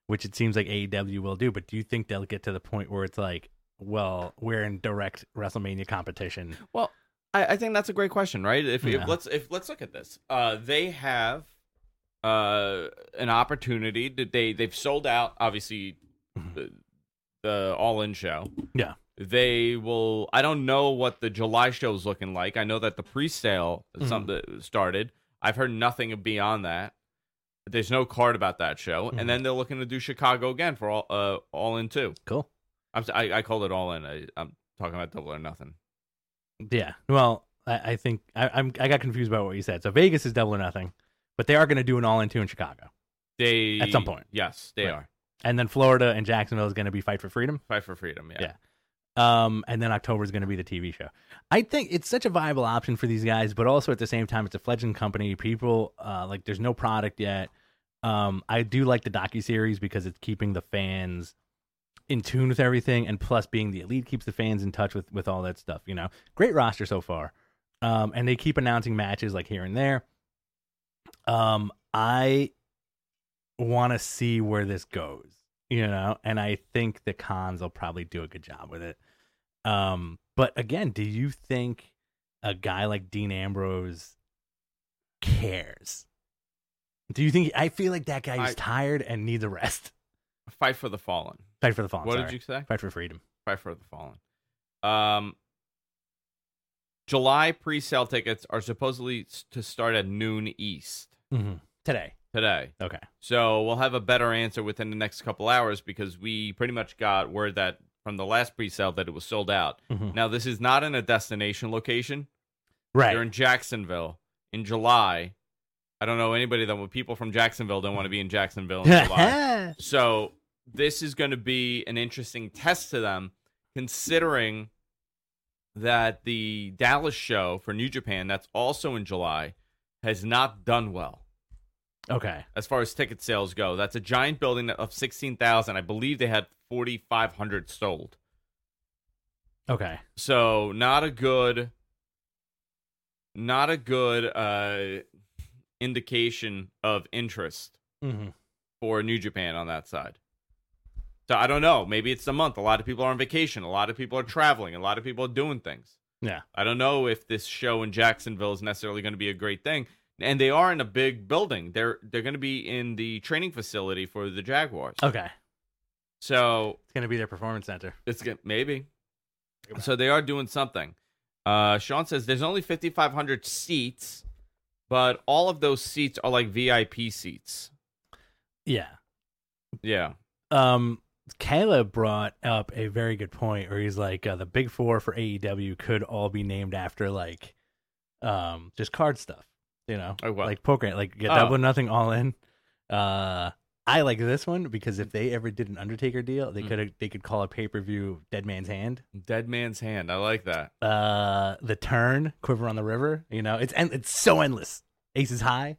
which it seems like A E W will do. But do you think they'll get to the point where it's like, well, we're in direct WrestleMania competition? Well, I, I think that's a great question, right? If, Yeah. if let's if let's look at this, uh, they have uh, an opportunity. That they they've sold out, obviously, the, the All In show. Yeah. They will. I don't know what the July show is looking like. I know that the pre-sale Mhm. something started. I've heard nothing beyond that. There's no card about that show, Mhm. and then they're looking to do Chicago again for all uh, All In too. Cool. I'm, I I called it All In. I, I'm talking about Double or Nothing. Yeah. Well, I, I think I, I'm I got confused about what you said. So Vegas is Double or Nothing, but they are going to do an All In two in Chicago, They At some point. yes, they Right. are. and then Florida and Jacksonville is going to be Fight for Freedom. Fight for Freedom. Yeah. Yeah. Um, and then October is going to be the T V show. I think it's such a viable option for these guys, but also at the same time, it's a fledgling company. People, uh, like, there's no product yet. Um, I do like the docuseries because it's keeping the fans in tune with everything, and plus being the elite keeps the fans in touch with, with all that stuff, you know. Great roster so far. Um, and they keep announcing matches like here and there. Um, I want to see where this goes, you know, and I think the cons will probably do a good job with it. Um, but again, do you think a guy like Dean Ambrose cares? Do you think I feel like that guy is I- tired and needs a rest? Fight for the Fallen. Fight for the fallen. what sorry. did you say? Fight for freedom. Fight for the Fallen. Um, July pre-sale tickets are supposedly s- to start at noon East Mm-hmm. Today. today. Okay. So we'll have a better answer within the next couple hours because we pretty much got word that from the last pre-sale that it was sold out. Mhm. Now this is not in a destination location. Right. They're in Jacksonville in July. I don't know anybody that people from Jacksonville don't want to be in Jacksonville in July. So this is going to be an interesting test to them, considering that the Dallas show for New Japan, that's also in July, has not done well Okay. as far as ticket sales go. That's a giant building of sixteen thousand. I believe they had forty-five hundred sold. Okay. So not a good, not a good uh, indication of interest Mm-hmm. for New Japan on that side. So I don't know. Maybe it's the month. A lot of people are on vacation. A lot of people are traveling. A lot of people are doing things. Yeah. I don't know if this show in Jacksonville is necessarily going to be a great thing. And they are in a big building. They're they're going to be in the training facility for the Jaguars. Okay. So It's gonna be their performance center. it's good, maybe. So they are doing something. Uh, Sean says there's only fifty-five hundred seats, but all of those seats are like V I P seats. Yeah. Yeah. Um, Caleb brought up a very good point where he's like, uh, the big four for A E W could all be named after like, um, just card stuff, you know, Like what? like poker, like get Oh. double or nothing all in. Uh, I like this one because if they ever did an Undertaker deal, they Mm. could they could call a pay per view Dead Man's Hand. Dead Man's Hand. I like that. Uh, the Turn, Quiver on the River. You know, it's en- it's so endless. Aces High.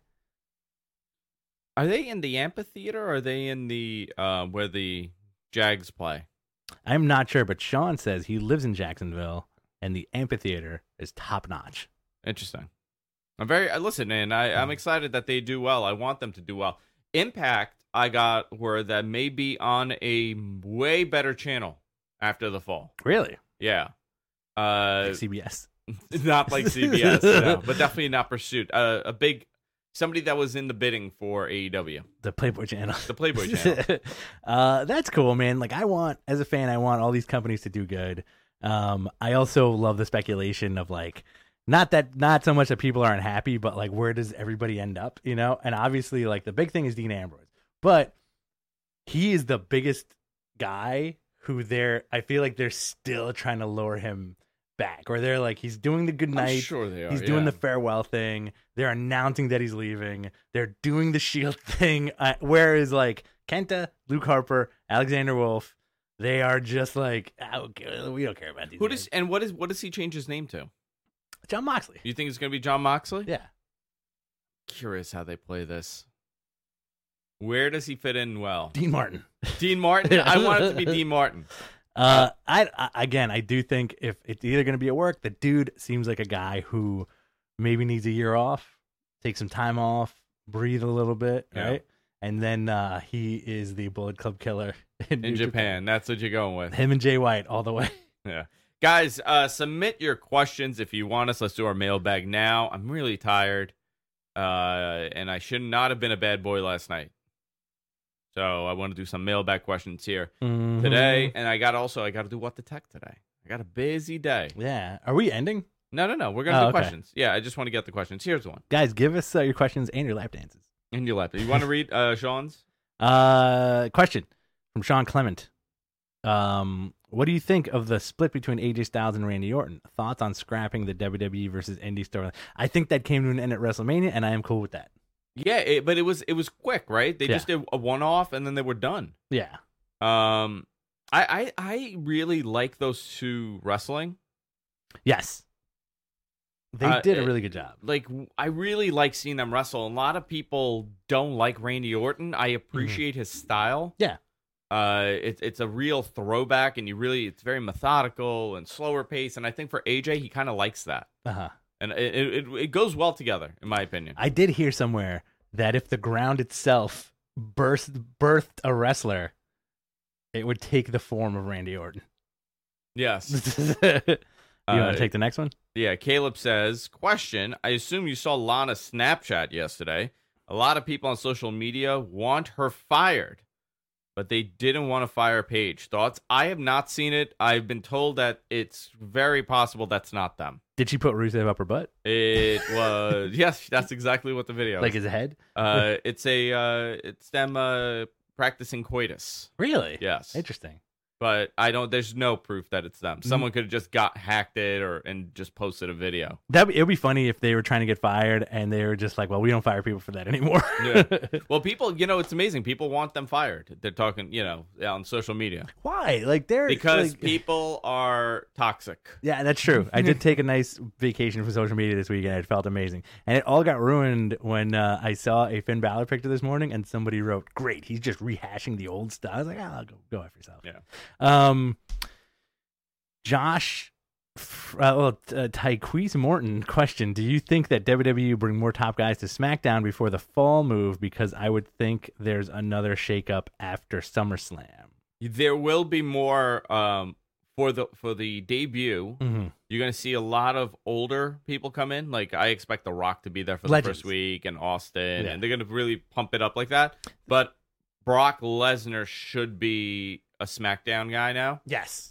Are they in the amphitheater or are they in the uh, where the Jags play? I'm not sure, but Sean says he lives in Jacksonville and the amphitheater is top notch. Interesting. I'm very uh, listen, man. I, I'm excited that they do well. I want them to do well. Impact, I got word that may be on a way better channel after the fall. Really? Yeah. Uh, Like C B S. not like C B S, no, but definitely not Pursuit. Uh, a big somebody that was in the bidding for A E W, The Playboy Channel. the Playboy channel. uh, that's cool, man. Like, I want, as a fan, I want all these companies to do good. Um, I also love the speculation of like, not that, not so much that people aren't happy, but like, where does everybody end up? You know, and obviously, like, the big thing is Dean Ambrose, but he is the biggest guy who they're. I feel like they're still trying to lure him back, or they're like, he's doing the good I'm night. sure they are. He's doing yeah. the farewell thing. They're announcing that he's leaving. They're doing the Shield thing. Uh, whereas like Kenta, Luke Harper, Alexander Wolf, they are just like, oh, we don't care about these. Who guys. does and what is what does he change his name to? John Moxley? You think it's gonna be John Moxley? Yeah, Curious how they play this. Where does he fit in well? Dean Martin. Dean Martin. I want it to be Dean Martin. Uh, I, I again, I do think if it's either going to be at work, the dude seems like a guy who maybe needs a year off, take some time off, breathe a little bit, Yeah. right? and then uh, he is the Bullet Club killer in, In New Japan. That's what you're going with. Him and Jay White all the way. Yeah. Guys, uh, submit your questions if you want us. Let's do our mailbag now. I'm really tired, uh, and I should not have been a bad boy last night. So I want to do some mailbag questions here Mhm. today, and I got also I got to do What the Tech today. I got a busy day. Yeah. Are we ending? No, no, no. We're gonna Oh, do okay. questions. Yeah, I just want to get the questions. Here's one. Guys, give us uh, your questions and your lap dances. In your lap. You want to read uh, Sean's? Uh, question from Sean Clement. Um, what do you think of the split between A J Styles and Randy Orton? Thoughts on scrapping the W W E versus Indie storyline? I think that came to an end at WrestleMania, and I am cool with that. Yeah, it, but it was it was quick, right? They Yeah. just did a one off and then they were done. Yeah. Um, I, I I really like those two wrestling. Yes. They Uh, did a it- really good job. Like I really like seeing them wrestle. A lot of people don't like Randy Orton. I appreciate his style. Yeah. Uh, it's it's a real throwback, and you really it's very methodical and slower pace. And I think for A J, he kind of likes that, Uh-huh. and it, it it goes well together, in my opinion. I did hear somewhere that if the ground itself burst, birthed a wrestler, it would take the form of Randy Orton. Yes. you want Uh, to take the next one? Yeah, Caleb says, question, I assume you saw Lana's Snapchat yesterday. A lot of people on social media want her fired, but they didn't want to fire Paige. Thoughts? I have not seen it. I've been told that it's very possible that's not them. Did she put Rusev up her butt? It was, yes, that's exactly what the video Like is. his head? Uh, it's a, uh, it's them uh, practicing coitus. Really? Yes. Interesting. But I don't, there's no proof that it's them. Someone could have just got hacked it or and just posted a video. That it would be funny if they were trying to get fired and they were just like, "Well, we don't fire people for that anymore." Yeah. Well, people, you know, it's amazing. People want them fired. They're talking, you know, on social media Why? Like they're because like- people are toxic. Yeah, that's true. I did take a nice vacation from social media this weekend. It felt amazing, and it all got ruined when uh, I saw a Finn Balor picture this morning, and somebody wrote, "Great, he's just rehashing the old stuff." I was like, "Ah, go go after yourself." Yeah. Um, Josh, uh, well, uh, Tyquise Morton question: do you think that W W E will bring more top guys to SmackDown before the fall move? Because I would think there's another shakeup after SummerSlam. There will be more um, for the for the debut. Mm-hmm. You're going to see a lot of older people come in. Like I expect The Rock to be there for the Legends. first week and Austin, Yeah. and they're going to really pump it up like that. But Brock Lesnar should be a SmackDown guy now. Yes,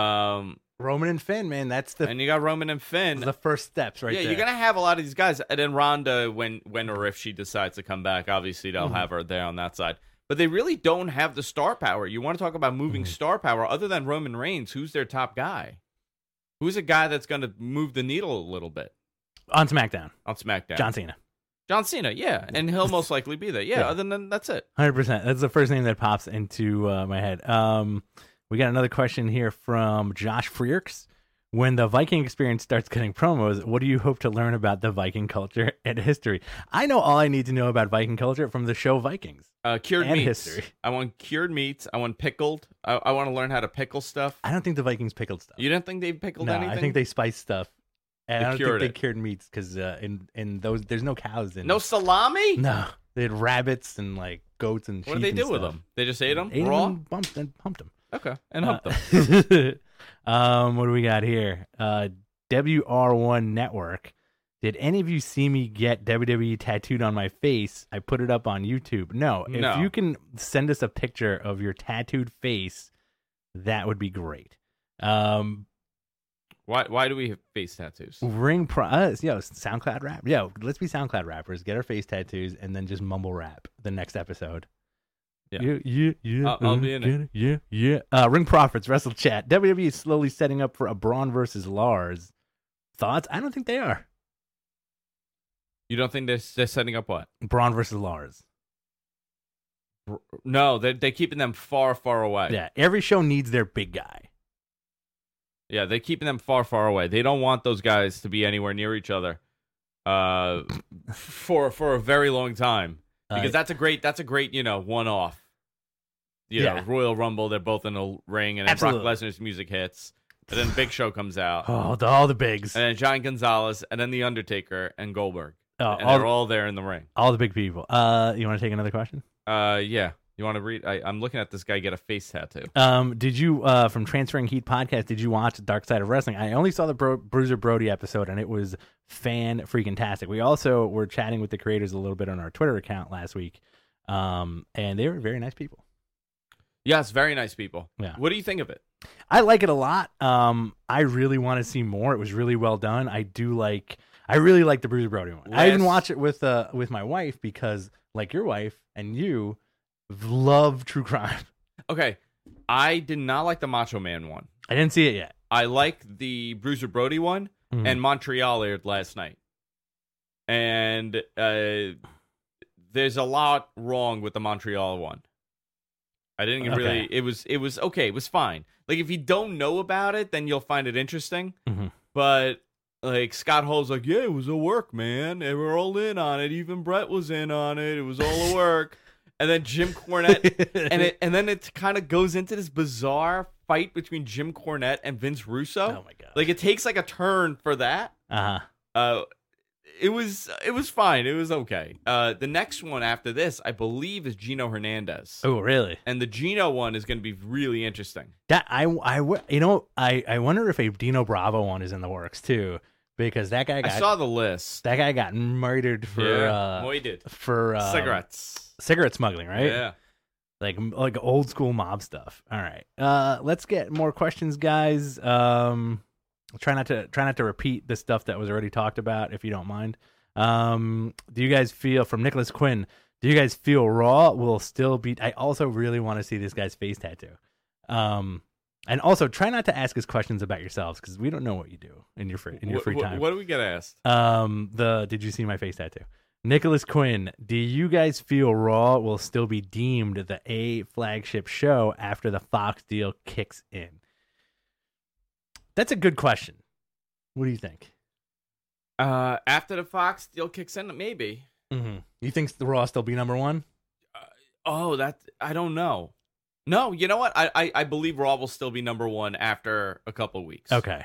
Um, Roman and Finn, man, that's the and you got Roman and Finn. the first steps right yeah, there. you're gonna have a lot of these guys, and then Ronda, when when or if she decides to come back, obviously they'll Mhm. have her there on that side. But they really don't have the star power. You want to talk about moving Mhm. star power? Other than Roman Reigns, who's their top guy? Who's a guy that's gonna move the needle a little bit on SmackDown. on SmackDown? John Cena. John Cena, yeah, and he'll most likely be there. Yeah, Yeah. other than that's it. one hundred percent. That's the first name that pops into uh, my head. Um, we got another question here from Josh Freerks. When the Viking experience starts cutting promos, what do you hope to learn about the Viking culture and history? I know all I need to know about Viking culture from the show Vikings. Uh, cured And meats. history. I want cured meats. I want pickled. I, I want to learn how to pickle stuff. I don't think the Vikings pickled stuff. You didn't think they pickled no, anything? I think they spiced stuff. And They I don't cured think it. they cured meats because uh, in in those there's no cows in. no salami. no, they had rabbits and like goats and sheep. What did they and do with stuff. them? They just ate them Ate 'em raw. and bumped and pumped them. Okay, and humped them. Uh, um, what do we got here? Uh, W R one Network. Did any of you see me get W W E tattooed on my face? I put it up on YouTube. No. If No. you can send us a picture of your tattooed face, that would be great. Um, Why? Why do we have face tattoos? ring pro. Uh, yo, SoundCloud rap. Yo, let's be SoundCloud rappers. Get our face tattoos and then just mumble rap the next episode. Yeah. yeah, yeah. yeah I'll- I'll uh, be in get Yeah, yeah. Uh, Ring Profits, Wrestle Chat. W W E is slowly setting up for a Braun versus Lars. Thoughts? I don't think they are. You don't think they're, they're setting up what? Braun versus Lars. No, they're they're keeping them far, far away. Yeah, every show needs their big guy. Yeah, they're keeping them far, far away. They don't want those guys to be anywhere near each other, uh, for for a very long time. Because Uh, that's a great that's a great you know one off. You Yeah. know, Royal Rumble. They're both in a ring, and then Absolutely. Brock Lesnar's music hits, and then Big Show comes out, oh, the, all the bigs. and then John Gonzalez, and then the Undertaker and Goldberg, Uh, and all, they're all there in the ring. all the big people. Uh, you want to take another question? Uh, yeah. You want to read? I, I'm looking at this guy get a face tattoo. Um, did you uh from Transferring Heat podcast? Did you watch Dark Side of Wrestling? I only saw the Bro- Bruiser Brody episode, and it was fan freaking tastic. We also were chatting with the creators a little bit on our Twitter account last week, um, and they were very nice people. Yes, very nice people. Yeah. What do you think of it? I like it a lot. Um, I really want to see more. It was really well done. I do like. I really like the Bruiser Brody one. Last... I even watch it with uh with my wife because, like your wife and you, love true crime. Okay, I did not like the Macho Man one. I didn't see it yet. I liked the Bruiser Brody one, Mhm. and Montreal aired last night. And uh, there's a lot wrong with the Montreal one. I didn't Okay. really. It was. It was okay. It was fine. Like if you don't know about it, then you'll find it interesting. Mhm. But like Scott Hall's like, yeah, it was a work, man. They were all in on it. Even Brett was in on it. It was all a work. And then Jim Cornette, and it, and then it kind of goes into this bizarre fight between Jim Cornette and Vince Russo. Oh my god! Like it takes like a turn for that. Uh huh. Uh, it was it was fine. It was okay. Uh, the next one after this, I believe, is Gino Hernandez, Oh really? and the Gino one is going to be really interesting. That I I w- you know I I wonder if a Dino Bravo one is in the works too, because that guy got I saw the list. that guy got murdered for yeah, uh Moy did for um, cigarettes. cigarette smuggling, right? Yeah. Like like old school mob stuff. All right. Uh let's get more questions, guys. Um try not to try not to repeat the stuff that was already talked about if you don't mind. Um do you guys feel from Nicholas Quinn, do you guys feel Raw will still be I also really want to see this guy's face tattoo. Um and also try not to ask us questions about yourselves cuz we don't know what you do in your free in your free What, time. what do we get asked? Um, the did you see my face tattoo? Nicholas Quinn, do you guys feel Raw will still be deemed the A flagship show after the Fox deal kicks in? That's a good question. What do you think? Uh, after the Fox deal kicks in, maybe. Mm-hmm. You think the Raw still be number one? Uh, oh, that I don't know. No, you know what? I, I I believe Raw will still be number one after a couple weeks. Okay,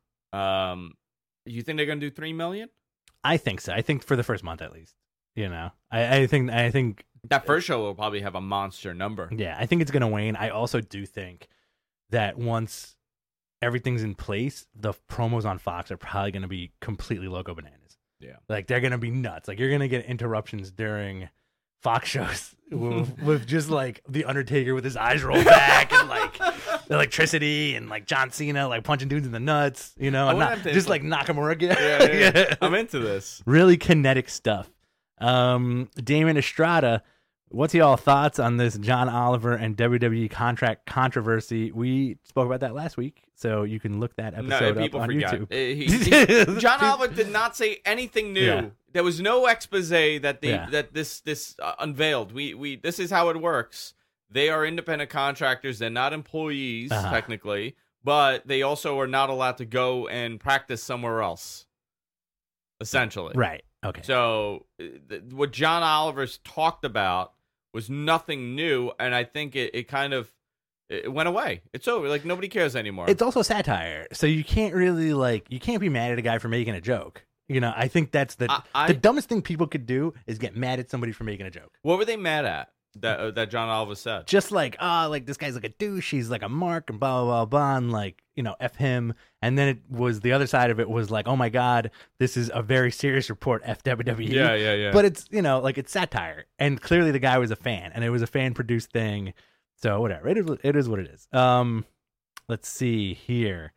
Um, you think they're gonna do three million? I think so. I think for the first month at least. You know, I, I think I think That first show will probably have a monster number. yeah, I think it's gonna wane. I also do think that once everything's in place, the promos on Fox are probably gonna be completely loco bananas. Yeah. Like they're gonna be nuts. Like you're gonna get interruptions during Fox shows with, with just like the Undertaker with his eyes rolled back and like electricity and like John Cena like punching dudes in the nuts, you know, I and wanna not, have to- just like Nakamura. Yeah, yeah, yeah. I'm into this. Really kinetic stuff. Um, Damon Estrada, what's y'all thoughts on this John Oliver and W W E contract controversy? We spoke about that last week, so you can look that No, episode people up on forgot. YouTube. Uh, he- he- John Oliver did not say anything new. Yeah. There was no expose that they Yeah. that this this uh, unveiled. We we this is how it works. They are independent contractors. They're not employees Uh-huh. technically, but they also are not allowed to go and practice somewhere else. Essentially, Right. Okay. So uh, th- what John Oliver's talked about was nothing new, and I think it, it kind of it went away. It's over. Like nobody cares anymore. It's also satire, so you can't really like you can't be mad at a guy for making a joke. You know, I think that's the I- I- the dumbest thing people could do is get mad at somebody for making a joke. What were they mad at that uh, that John Oliver said? Just like, oh, like this guy's like a douche, he's like a mark, and blah blah blah blah, and like you know, f him. And then it was the other side of it was like, oh my god, this is a very serious report, f W W E. Yeah, yeah, yeah. But it's you know, like it's satire, and clearly the guy was a fan, and it was a fan produced thing. So whatever, it is, it is what it is. Um, let's see here.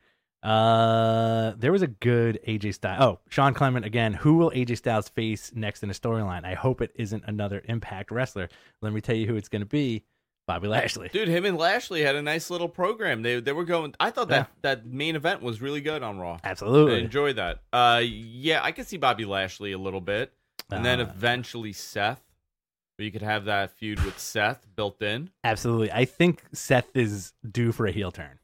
Uh, there was a good A J Styles. Oh, Sean Clement again. Who will A J Styles face next in the storyline? I hope it isn't another Impact wrestler. Let me tell you who it's going to be. Bobby Lashley. Dude, him and Lashley had a nice little program. They they were going. I thought that that main event was really good on Raw. I Absolutely. enjoyed that. Uh, yeah, I could see Bobby Lashley a little bit, and then Uh, eventually Seth. Where you could have that feud with Seth built in. Absolutely. I think Seth is due for a heel turn.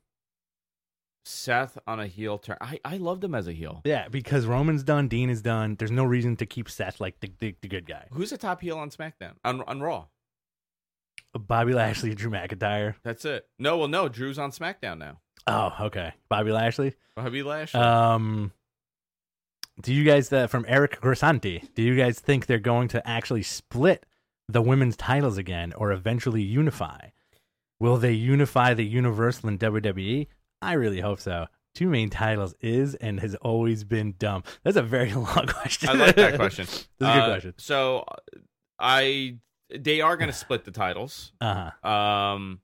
Seth on a heel turn. I, I loved him as a heel. Yeah, because Roman's done, Dean is done. There's no reason to keep Seth like the the, the good guy. Who's the top heel on SmackDown? On on Raw. Bobby Lashley, Drew McIntyre. That's it. No, well, no. Drew's on SmackDown now. Oh, okay. Bobby Lashley. Bobby Lashley. Um, do you guys uh, from Eric Grisanti? Do you guys think they're going to actually split the women's titles again or eventually unify? Will they unify the Universal and W W E? I really hope so. Two main titles is and has always been dumb. That's a very long question. I like that question. That's a good Uh, question. So, I they are going to split the titles. Uh-huh. Um,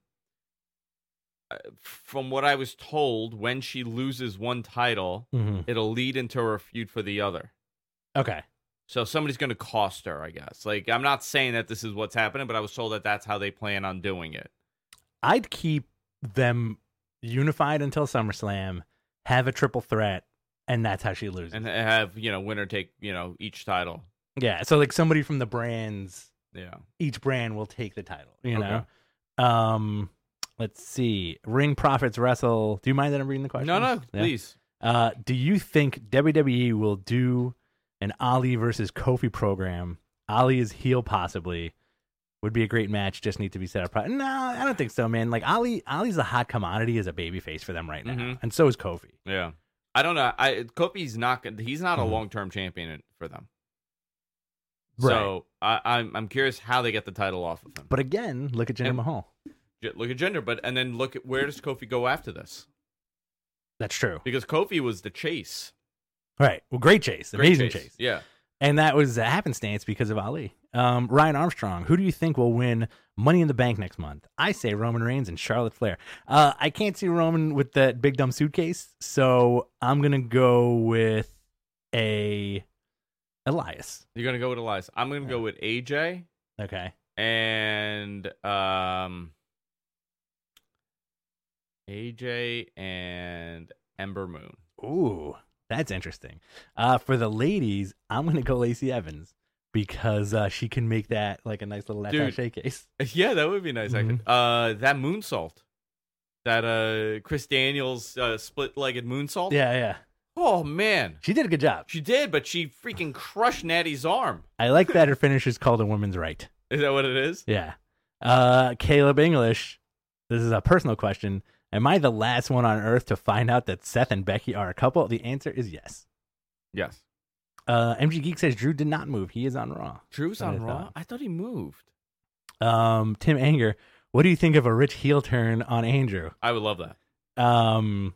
from what I was told, when she loses one title, Mhm. it'll lead into her feud for the other. Okay. So somebody's going to cost her, I guess. Like, I'm not saying that this is what's happening, but I was told that that's how they plan on doing it. I'd keep them unified until SummerSlam, have a triple threat, and that's how she loses. And have, you know, winner take, you know, each title. Yeah, so like somebody from the brands, Yeah. each brand will take the title, you Okay. know? Um, let's see. Ring Profits Wrestle. Do you mind that I'm reading the question? No, no, Yeah. please. Uh, do you think W W E will do an Ali versus Kofi program? Ali is heel, possibly. Would be a great match. Just need to be set up. Pro- no, I don't think so, man. Like Ali, Ali's a hot commodity as a babyface for them right now, Mhm. and so is Kofi. Yeah. I don't know. I Kofi's not good. He's not Mhm. a long-term champion for them. Right. So I, I'm I'm curious how they get the title off of him. But again, look at Jinder And- Mahal. J- Look at gender, but and then look at where does Kofi go after this? That's true. Because Kofi was the chase, Right. Well, great chase, Great amazing chase. Yeah. And that was a happenstance because of Ali. Um, Ryan Armstrong, who do you think will win Money in the Bank next month? I say Roman Reigns and Charlotte Flair. Uh, I can't see Roman with that big dumb suitcase, so I'm gonna go with a Elias. You're gonna go with Elias. I'm gonna go with A J Okay. and um A J and Ember Moon. Ooh, that's interesting. Uh, for the ladies, I'm gonna go Lacey Evans because uh, she can make that like a nice little Dude. attaché case. Yeah, that would be nice. Mhm. Actually. Uh, that moonsault, that uh Chris Daniels uh, split-legged moonsault. Yeah, yeah. Oh man, She did a good job. she did, but she freaking crushed Natty's arm. I like that her finish is called a woman's right. Is that what it is? Yeah. Uh, Caleb English, this is a personal question. Am I the last one on earth to find out that Seth and Becky are a couple? The answer is yes. Yes. Uh, M G Geek says Drew did not move. He is on Raw. Drew's What on I Raw. thought. I thought he moved. Um, Tim Anger, what do you think of a rich heel turn on Andrew? I would love that. Um,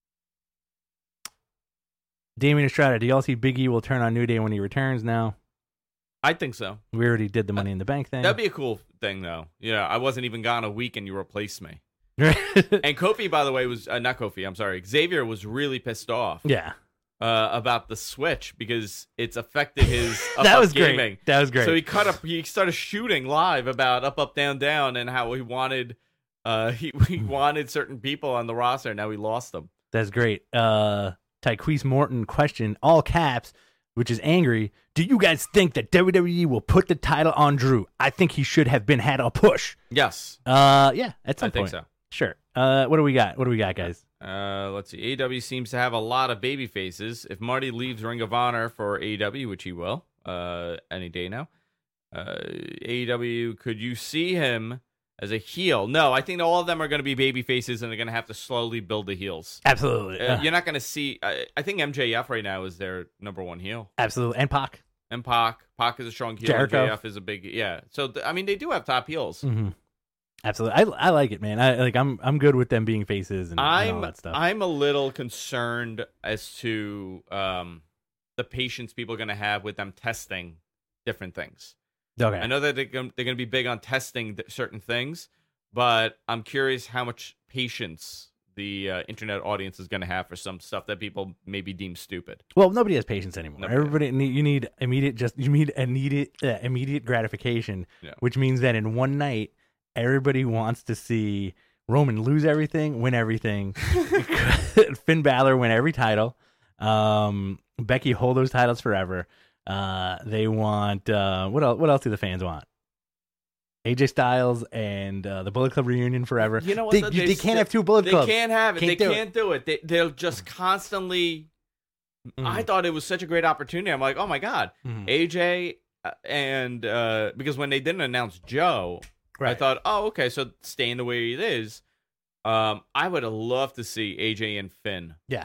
Damien Estrada, do y'all see Big E will turn on New Day when he returns now? I think so. We already did the Money in the Bank thing. That'd be a cool thing, though. Yeah, I wasn't even gone a week and you replaced me. And Kofi, by the way, was uh, not Kofi. I'm sorry. Xavier was really pissed off yeah. uh, about the switch because it's affected his up, That up was gaming. great. That was great. So he cut up. He started shooting live about up, up, down, down, and how he wanted. Uh, he he wanted certain people on the roster. Now he lost them. That's great. Uh, Tyquise Morton question, all caps, which is angry. Do you guys think that W W E will put the title on Drew? I think he should have been had a push. Yes, Uh, yeah, at some I think point. so. Sure. Uh, what do we got? What do we got, guys? Uh, let's see. A E W seems to have a lot of baby faces. If Marty leaves Ring of Honor for A E W, which he will, uh, any day now, uh, A E W, could you see him as a heel? No, I think all of them are going to be baby faces, and they're going to have to slowly build the heels. Absolutely. Uh, Uh, you're not going to see. I, I think M J F right now is their number one heel, absolutely. And Pac. and Pac. Pac is a strong heel. Jericho. M J F is a big yeah. So th- I mean, they do have top heels. Mm-hmm. Absolutely. I, I like it, man. I like. I'm I'm good with them being faces and, and all I'm that stuff. I'm a little concerned as to um, the patience people are going to have with them testing different things. okay. I know that they're going to be big on testing th- certain things, but I'm curious how much patience the uh, internet audience is going to have for some stuff that people maybe deem stupid. Well, nobody has patience anymore. Nobody Everybody, need, you need immediate, just you need immediate, uh, immediate gratification, Yeah. which means that in one night, everybody wants to see Roman lose everything, win everything, Finn Balor win every title, um, Becky hold those titles forever. Uh, they want uh, what else? What else do the fans want? A J Styles and uh, the Bullet Club reunion forever. You know what? They, though? you- they They can't still- have two Bullet They Clubs. can't have it. Can't they do can't do it. They, they'll just constantly. Mhm. I thought it was such a great opportunity. I'm like, oh my god, Mhm. A J uh, and uh, because when they didn't announce Joe, I Right. thought, oh, okay, so staying the way it is. Um, I would have loved to see A J and Finn. Yeah.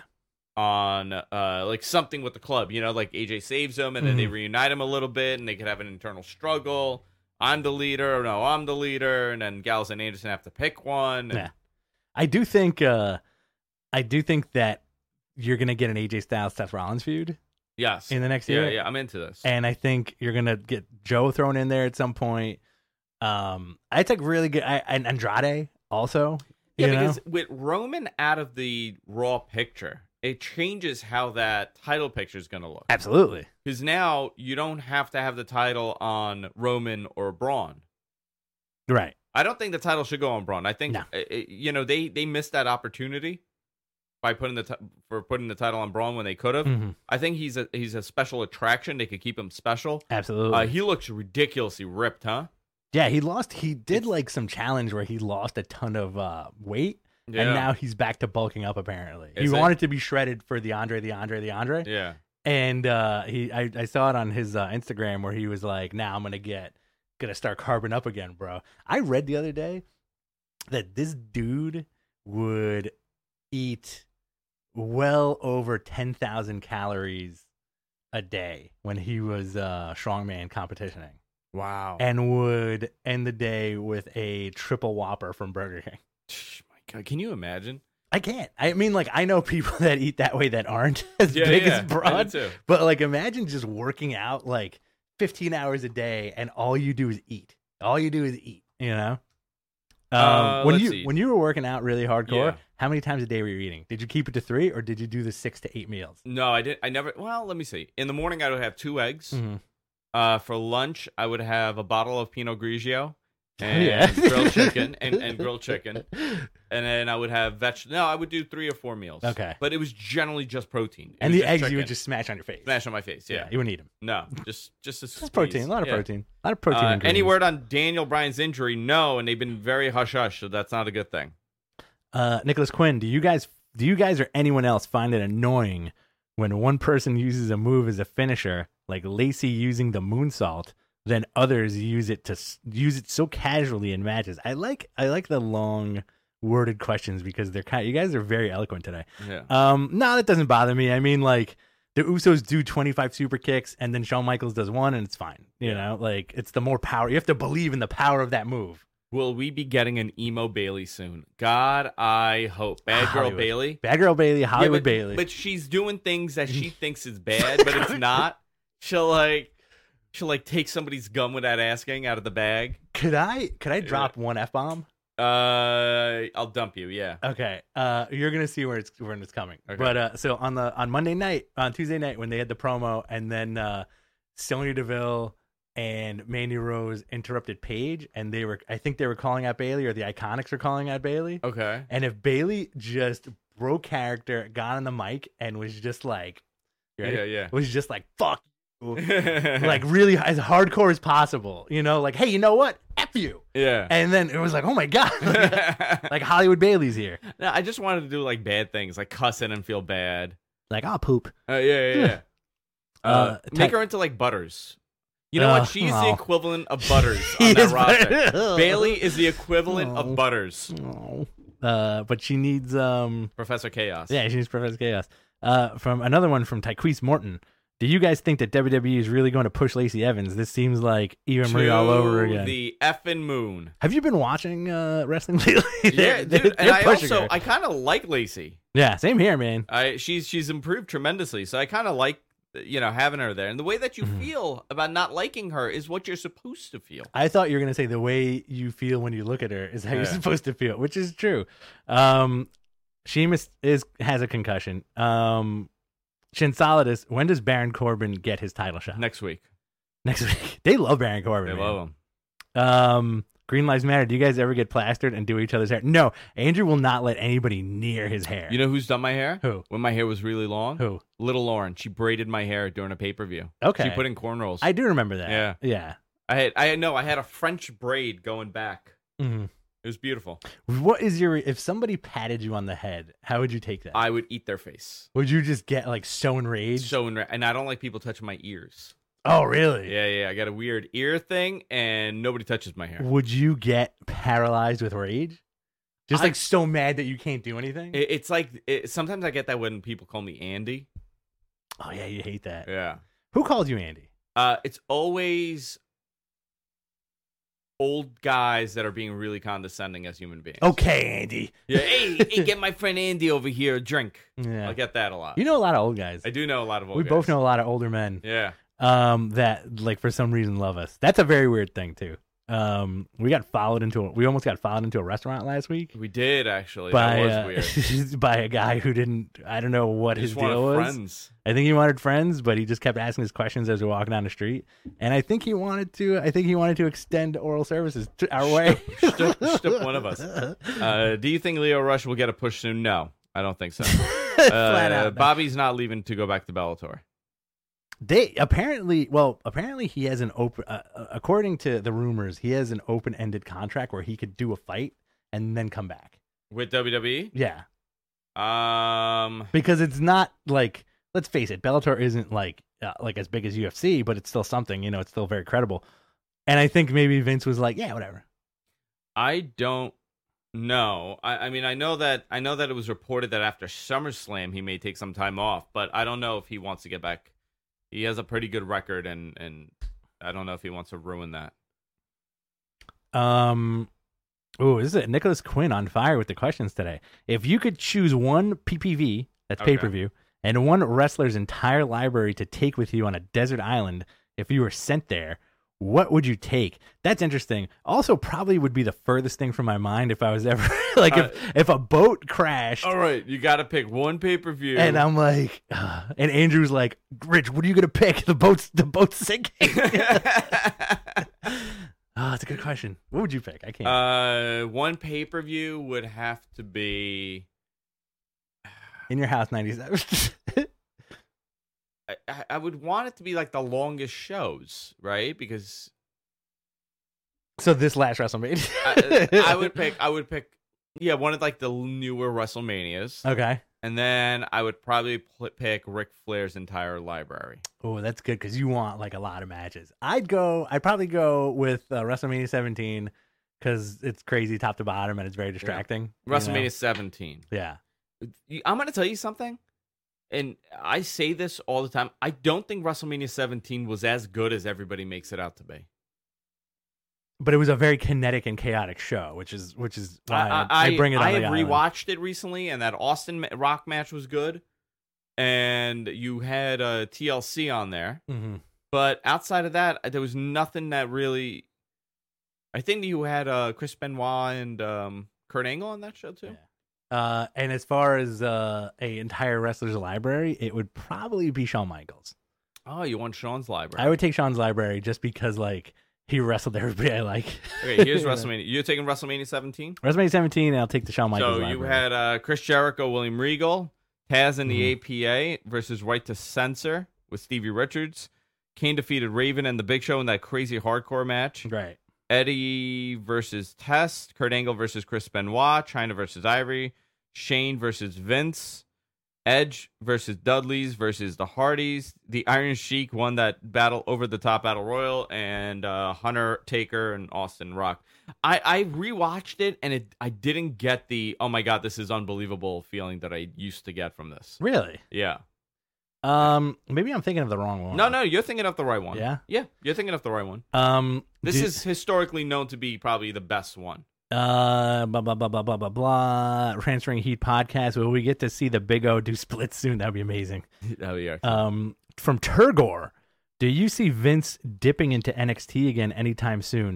On uh, like something with the club, you know, like A J saves him and then they Mhm. reunite him a little bit, and they could have an internal struggle. I'm the leader, or no, I'm the leader, and then Gallows and Anderson have to pick one. And... Yeah. I do think uh, I do think that you're gonna get an A J Styles Seth Rollins feud. Yes. In the next yeah, year. Yeah, I'm into this. And I think you're gonna get Joe thrown in there at some point. Um, I think really good I, and Andrade also. Yeah, you know? because with Roman out of the Raw picture, it changes how that title picture is going to look. Absolutely. Because now you don't have to have the title on Roman or Braun. Right. I don't think the title should go on Braun. I think No. uh, you know they they missed that opportunity by putting the t- for putting the title on Braun when they could have. Mm-hmm. I think he's a he's a special attraction. They could keep him special. Absolutely. Uh, he looks ridiculously ripped, huh? Yeah, he lost. He did like some challenge where he lost a ton of uh, weight, Yeah. and now he's back to bulking up. Apparently, Is he it? wanted to be shredded for the Andre, the Andre, the Andre. Yeah. And uh, he, I, I saw it on his uh, Instagram where he was like, "Now I'm gonna get, gonna start carbing up again, bro." I read the other day that this dude would eat well over ten thousand calories a day when he was uh, strongman competitioning. Wow. And would end the day with a triple Whopper from Burger King. My God, can you imagine? I can't. I mean, like, I know people that eat that way that aren't as Yeah, big yeah, as I Broad. do too. But, like, imagine just working out, like, fifteen hours a day and all you do is eat. All you do is eat, you know? Um, Uh, when let's you see. when you were working out really hardcore, Yeah. how many times a day were you eating? Did you keep it to three, or did you do the six to eight meals? No, I didn't. I never. Well, let me see. In the morning, I would have two eggs. Mm-hmm. Uh, for lunch, I would have a bottle of Pinot Grigio and Yeah. grilled chicken and, and grilled chicken, and then I would have veg. No, I would do three or four meals. Okay. but it was generally just protein. It And was the just eggs you chicken. would just smash on your face. smash on my face. Yeah, you wouldn't eat them. no, just just a Just protein, a lot of Yeah. protein, a lot of protein. Uh, ingredients. any word on Daniel Bryan's injury? No, and they've been very hush hush, so that's not a good thing. Uh, Nicholas Quinn, do you guys, do you guys or anyone else find it annoying when one person uses a move as a finisher, like Lacey using the moonsault, then others use it to s- use it so casually in matches? I like, I like the long worded questions because they're kind. You guys are very eloquent today. Yeah, Um, no, that doesn't bother me. I mean, like the Usos do twenty-five super kicks, and then Shawn Michaels does one, and it's fine. You Yeah. know, like it's the more power. You have to believe in the power of that move. will we be getting an emo Bailey soon? God, I hope. Bad girl Hollywood. Bailey. Bad girl Bailey, Hollywood Yeah, but, Bailey. But she's doing things that she thinks is bad, but it's not. She'll like she'll like take somebody's gum without asking out of the bag. Could I could I drop one F bomb? Uh I'll dump you, yeah. Okay. Uh you're gonna see where it's where it's coming. Okay. But uh so on the on Monday night, on Tuesday night when they had the promo, and then uh Sonya Deville and Mandy Rose interrupted Paige, and they were I think they were calling out Bailey, or the Iconics were calling out Bailey. Okay. And if Bailey just broke character, got on the mic, and was just like, you ready? Yeah, yeah. was just like, fuck you. Like really as hardcore as possible, you know, like, hey, you know what? F you. Yeah. And then it was like, oh my God, like, like Hollywood Bailey's here. No, I just wanted to do like bad things, like cussing and feel bad. Like, I'll poop. Uh, yeah, yeah, yeah. Uh, Uh, make ty- her into like Butters. You know Uh, what? She's the oh. equivalent of Butters He on that is roster. better. Bailey is the equivalent Oh. of Butters. Oh. Uh, but she needs, um, Professor Chaos. yeah, she needs Professor Chaos. Uh, from another one from Tyquise Morton. Do you guys think that W W E is really going to push Lacey Evans? This seems like Eva Marie all over To again. the effing moon. Have you been watching uh, wrestling lately? Yeah, They're- dude. they're And I pushing also her. I kind of like Lacey. Yeah, same here, man. I she's she's improved tremendously. So I kind of like you know having her there. And the way that you Mhm. feel about not liking her is what you're supposed to feel. I thought you were gonna say the way you feel when you look at her is how you're Yeah. supposed to feel, which is true. Um, Sheamus is has a concussion. Um, Shin Solidus, when does Baron Corbin get his title shot? Next week, Next week. They love Baron Corbin. they man. love him. Um, Green Lives Matter. Do you guys ever get plastered and do each other's hair? No, Andrew will not let anybody near his hair. You know who's done my hair? Who? When my hair was really long? Who? Little Lauren. She braided my hair during a pay per view. Okay. She put in cornrows. I do remember that. Yeah. Yeah. I had I no, I had a French braid going back. Mhm. It was beautiful. What is your if somebody patted you on the head? How would you take that? I would eat their face. would you just get like so enraged? So enra- and I don't like people touching my ears. oh, really? Yeah, yeah. I got a weird ear thing, and nobody touches my hair. Would you get paralyzed with rage? Just I- like so mad that you can't do anything? It, it's like it, sometimes I get that when people call me Andy. oh yeah, you hate that. Yeah. Who called you Andy? Uh, it's always old guys that are being really condescending as human beings. Okay, Andy. Yeah, hey, hey, get my friend Andy over here a drink. Yeah. I get that a lot. You know a lot of old guys. I do know a lot of old we guys. both know a lot of older men. Yeah. Um, that like for some reason love us. That's a very weird thing too. Um, we got followed into a, we almost got followed into a restaurant last week We did, actually. by that was uh, weird. by a guy who didn't. I don't know what He his just wanted deal was. friends. I think he wanted friends, but he just kept asking us questions as we were walking down the street. And I think he wanted to. I think he wanted to extend oral services to our way. Stip, stip one of us. Uh, do you think Leo Rush will get a push soon? No, I don't think so. Flat Uh, out, no. Bobby's not leaving to go back to Bellator. They apparently, well, apparently he has an open. Uh, uh, according to the rumors, he has an open-ended contract where he could do a fight and then come back. With W W Yeah, E? Um, because it's not like, let's face it, Bellator isn't like uh, like as big as U F C, but it's still something. You know, it's still very credible. And I think maybe Vince was like, yeah, whatever. I don't know. I, I mean, I know that I know that it was reported that after SummerSlam he may take some time off, but I don't know if he wants to get back. He has a pretty good record, and, and I don't know if he wants to ruin that. Um, oh, this is it. Nicholas Quinn on fire with the questions today. If you could choose one P P V, that's Okay. pay-per-view, and one wrestler's entire library to take with you on a desert island, if you were sent there, what would you take? That's interesting. Also, probably would be the furthest thing from my mind if I was ever like Uh, if if a boat crashed. All right, you got to pick one pay per view, And I'm like, uh, and Andrew's like, Rich, what are you gonna pick? The boat's the boat's sinking. Oh, that's a good question. What would you pick? I can't. uh, one pay per view would have to be. In your house, ninety-seven. I, I- I would want it to be like the longest shows, right? Because So this last WrestleMania, I, I would pick. I would pick. Yeah, one of like the newer WrestleManias, Okay. and then I would probably pl- pick Ric Flair's entire library. Oh, that's good because you want like a lot of matches. I'd go. I'd probably go with uh, WrestleMania seventeen because it's crazy top to bottom and it's very distracting. you WrestleMania know? seventeen. Yeah. You- I'm going to tell you something, and I say this all the time. I don't think WrestleMania seventeen was as good as everybody makes it out to be. But it was a very kinetic and chaotic show, which is which is why I, I, I bring it. I on have the island. rewatched it recently, and that Austin ma- Rock match was good, and you had uh, T L C on there. Mhm. But outside of that, there was nothing that really. I think you had uh, Chris Benoit and um, Kurt Angle on that show too. Yeah. Uh, and as far as uh, a entire wrestler's library, it would probably be Shawn Michaels. Oh, you want Sean's library? I would take Shawn's library just because like he wrestled everybody I like. Okay, here's WrestleMania. You're taking WrestleMania seventeen. WrestleMania seventeen, and I'll take the Shawn Michaels So library. you had uh, Chris Jericho, William Regal, Taz in the Mhm. A P A versus Right to Censor with Stevie Richards. Kane defeated Raven and the Big Show in that crazy hardcore match. right. Eddie versus Test. Kurt Angle versus Chris Benoit. China versus Ivory. Shane versus Vince. Edge versus Dudley's versus the Hardys. The Iron Sheik won that battle over the top battle royal, and uh, Hunter Taker and Austin Rock. I, I rewatched it, and it I didn't get the oh my god, this is unbelievable feeling that I used to get from this. Really? Yeah. Um, maybe I'm thinking of the wrong one. No, no, you're thinking of the right one. Yeah? Yeah, you're thinking of the right one. Um, This do- is historically known to be probably the best one. uh blah blah blah blah blah blah blah. Transferring Heat podcast. Will we get to see the Big O do splits soon? That'd be amazing. Oh yeah. Um, from Turgor, do you see Vince dipping into N X T again anytime soon?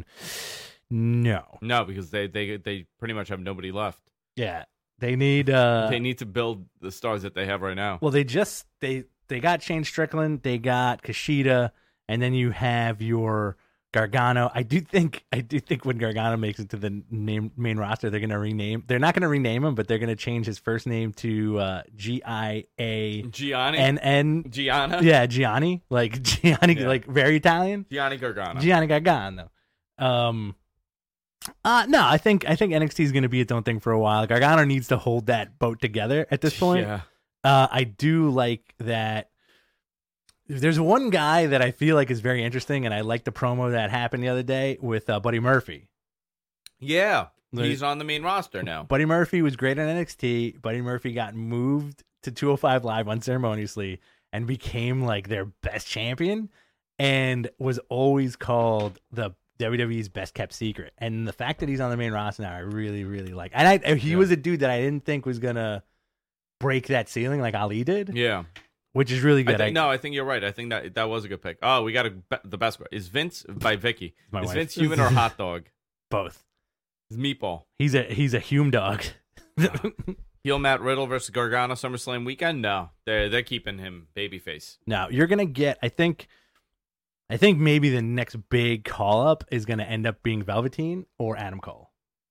No. No, because they, they they pretty much have nobody left. Yeah, they need. Uh, they need to build the stars that they have right now. well, they just they they got Shane Strickland, they got Kushida, and then you have your Gargano. I do think I do think when Gargano makes it to the name main roster, they're gonna rename. They're not gonna rename him, but they're gonna change his first name to uh, G I A Gianni. N N. Gianna. Yeah, Gianni, like Gianni, Yeah. like very Italian. Gianni Gargano. Gianni Gargano. Um, uh, no, I think I think N X T is going to be its own thing for a while. Gargano needs to hold that boat together at this point. Yeah. Uh, I do like that. There's one guy that I feel like is very interesting, and I like the promo that happened the other day with uh, Buddy Murphy. Yeah. Like- He's on the main roster now. Buddy Murphy was great on N X T. Buddy Murphy got moved to two oh five Live unceremoniously and became like their best champion, and was always called the W W E's best kept secret, and the fact that he's on the main roster now, I really, really like. And I, he Yeah. was a dude that I didn't think was gonna break that ceiling like Ali did, Yeah. which is really I good. think, I, no, I think you're right. I think that that was a good pick. Oh, we got a, the best one. Is Vince by Vicky? My Is wife. Vince human or hot dog? both. Is Meatball. He's a he's a Hume dog. Heel Matt Riddle versus Gargano SummerSlam weekend? No, they're they're keeping him babyface. Now you're gonna get. I think. I think maybe the next big call up is gonna end up being Velveteen or Adam Cole.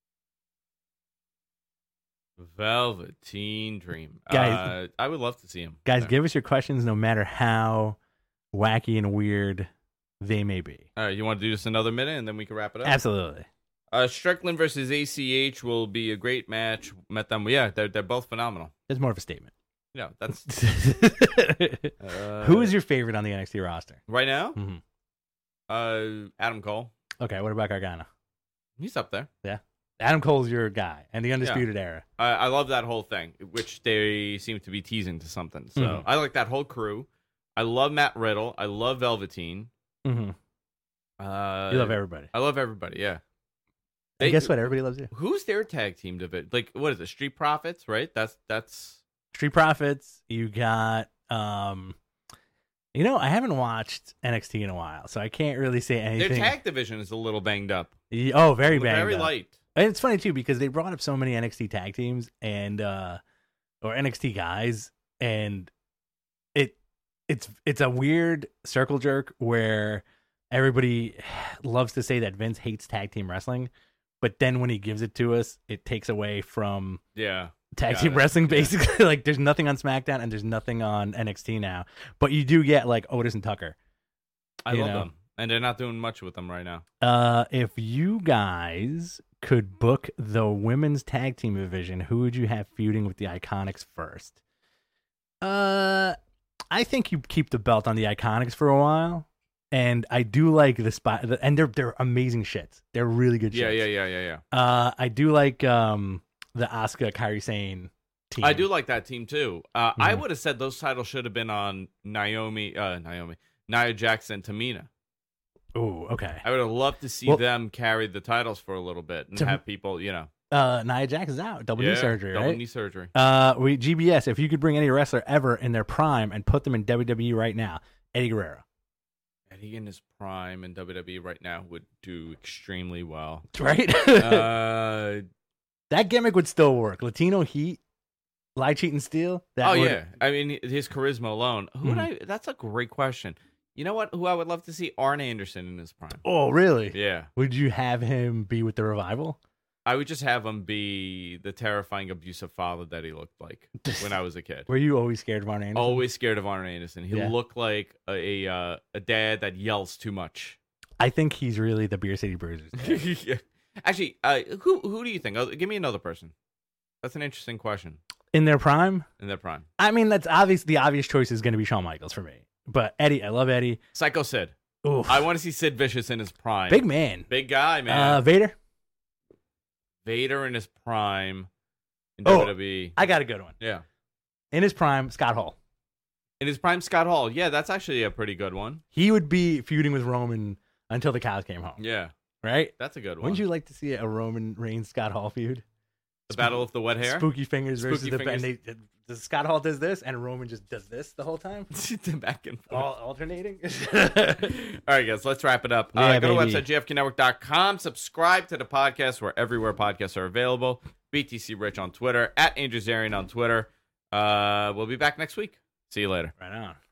Velveteen Dream, Guys- Uh, I would love to see him. Guys, there. give us your questions, no matter how wacky and weird they may be. All right, you want to do just another minute and then we can wrap it up? Absolutely. Uh, Strickland versus A C H will be a great match. Met them, yeah, they're they're both phenomenal. It's more of a statement. Yeah, that's uh, Who is your favorite on the N X T roster? right now? Mhm. Uh, Adam Cole, Okay, what about Gargano? he's up there. Adam Cole's your guy, and the Undisputed Era. I, I love that whole thing, which they seem to be teasing to something. So Mhm. I like that whole crew. I love Matt Riddle. I love Velveteen. Mm-hmm. Uh, You love everybody. I love everybody. Yeah. And guess what? Everybody loves you. Who's their tag team division? Like, what is it? Street Profits, right? That's that's. Street Profits. You got. um You know, I haven't watched N X T in a while, so I can't really say Their anything. tag division is a little banged up. Ye- Oh, very They're bad. Very light. And it's funny too because they brought up so many N X T tag teams and uh or N X T guys, and it it's it's a weird circle jerk where everybody loves to say that Vince hates tag team wrestling, but then when he gives it to us, it takes away from Yeah. tag Got team it. wrestling basically. Like there's nothing on SmackDown and there's nothing on N X T now, but you do get like Otis and Tucker. I You love know. them, and they're not doing much with them right now. Uh, if you guys could book the women's tag team division, who would you have feuding with the Iconics first? Uh, I think you keep the belt on the Iconics for a while, and I do like the spot, and they're they're amazing shits. They're really good. Yeah, shits. yeah, yeah, yeah, yeah. Uh, I do like um the Asuka Kairi Sane team. I do like that team too. Uh, I Mhm. would have said those titles should have been on Naomi, uh, Naomi, Nia Jax and Tamina. Oh, okay. I would have loved to see Well- them carry the titles for a little bit and Tam- have people, you know, Uh, Nia Jax is out, double yeah, knee surgery, double right? knee surgery. Uh, we G B S. If you could bring any wrestler ever in their prime and put them in W W E right now, Eddie Guerrero. Eddie in his prime in W W E right now would do extremely well. Right? uh, That gimmick would still work. Latino heat, lie, cheat, and steal. That oh would- yeah, I mean his charisma alone. Who would Mhm. I? That's a great question. You know what? Who I would love to see? Arn Anderson in his prime. Oh, really? Yeah, Would you have him be with the revival? I would just have him be the terrifying, abusive father that he looked like when I was a kid. Were you always scared of Arn Anderson? Always scared of Arn Anderson. He Yeah. looked like a a, uh, a dad that yells too much. I think he's really the Beer City Bruisers. dad. Yeah. Actually, uh, who who do you think? Oh, give me another person. That's an interesting question In their prime? in their prime. I mean, that's obvious. The obvious choice is going to be Shawn Michaels for me. But Eddie, I love Eddie. Psycho Sid. Oof. I want to see Sid Vicious in his prime. Big man. Big guy, man. Uh, Vader? Vader in his prime in Oh. W W E. I got a good one. Yeah. In his prime, Scott Hall. In his prime, Scott Hall. Yeah, that's actually a pretty good one. He would be feuding with Roman until the cows came home. Yeah, Right? that's a good one. Wouldn't you like to see a Roman Reigns Scott Hall feud? the Battle of the Wet Hair? Spooky fingers versus Spooky the fingers. and they, the Scott Hall does this and Roman just does this the whole time, Back and forth. all alternating. All right, guys, let's wrap it up. Yeah, uh, go baby. to website J F K network dot com. Subscribe to the podcast where everywhere podcasts are available. B T C Rich on Twitter, at Andrew Zarian on Twitter. Uh, we'll be back next week. See you later. Right on.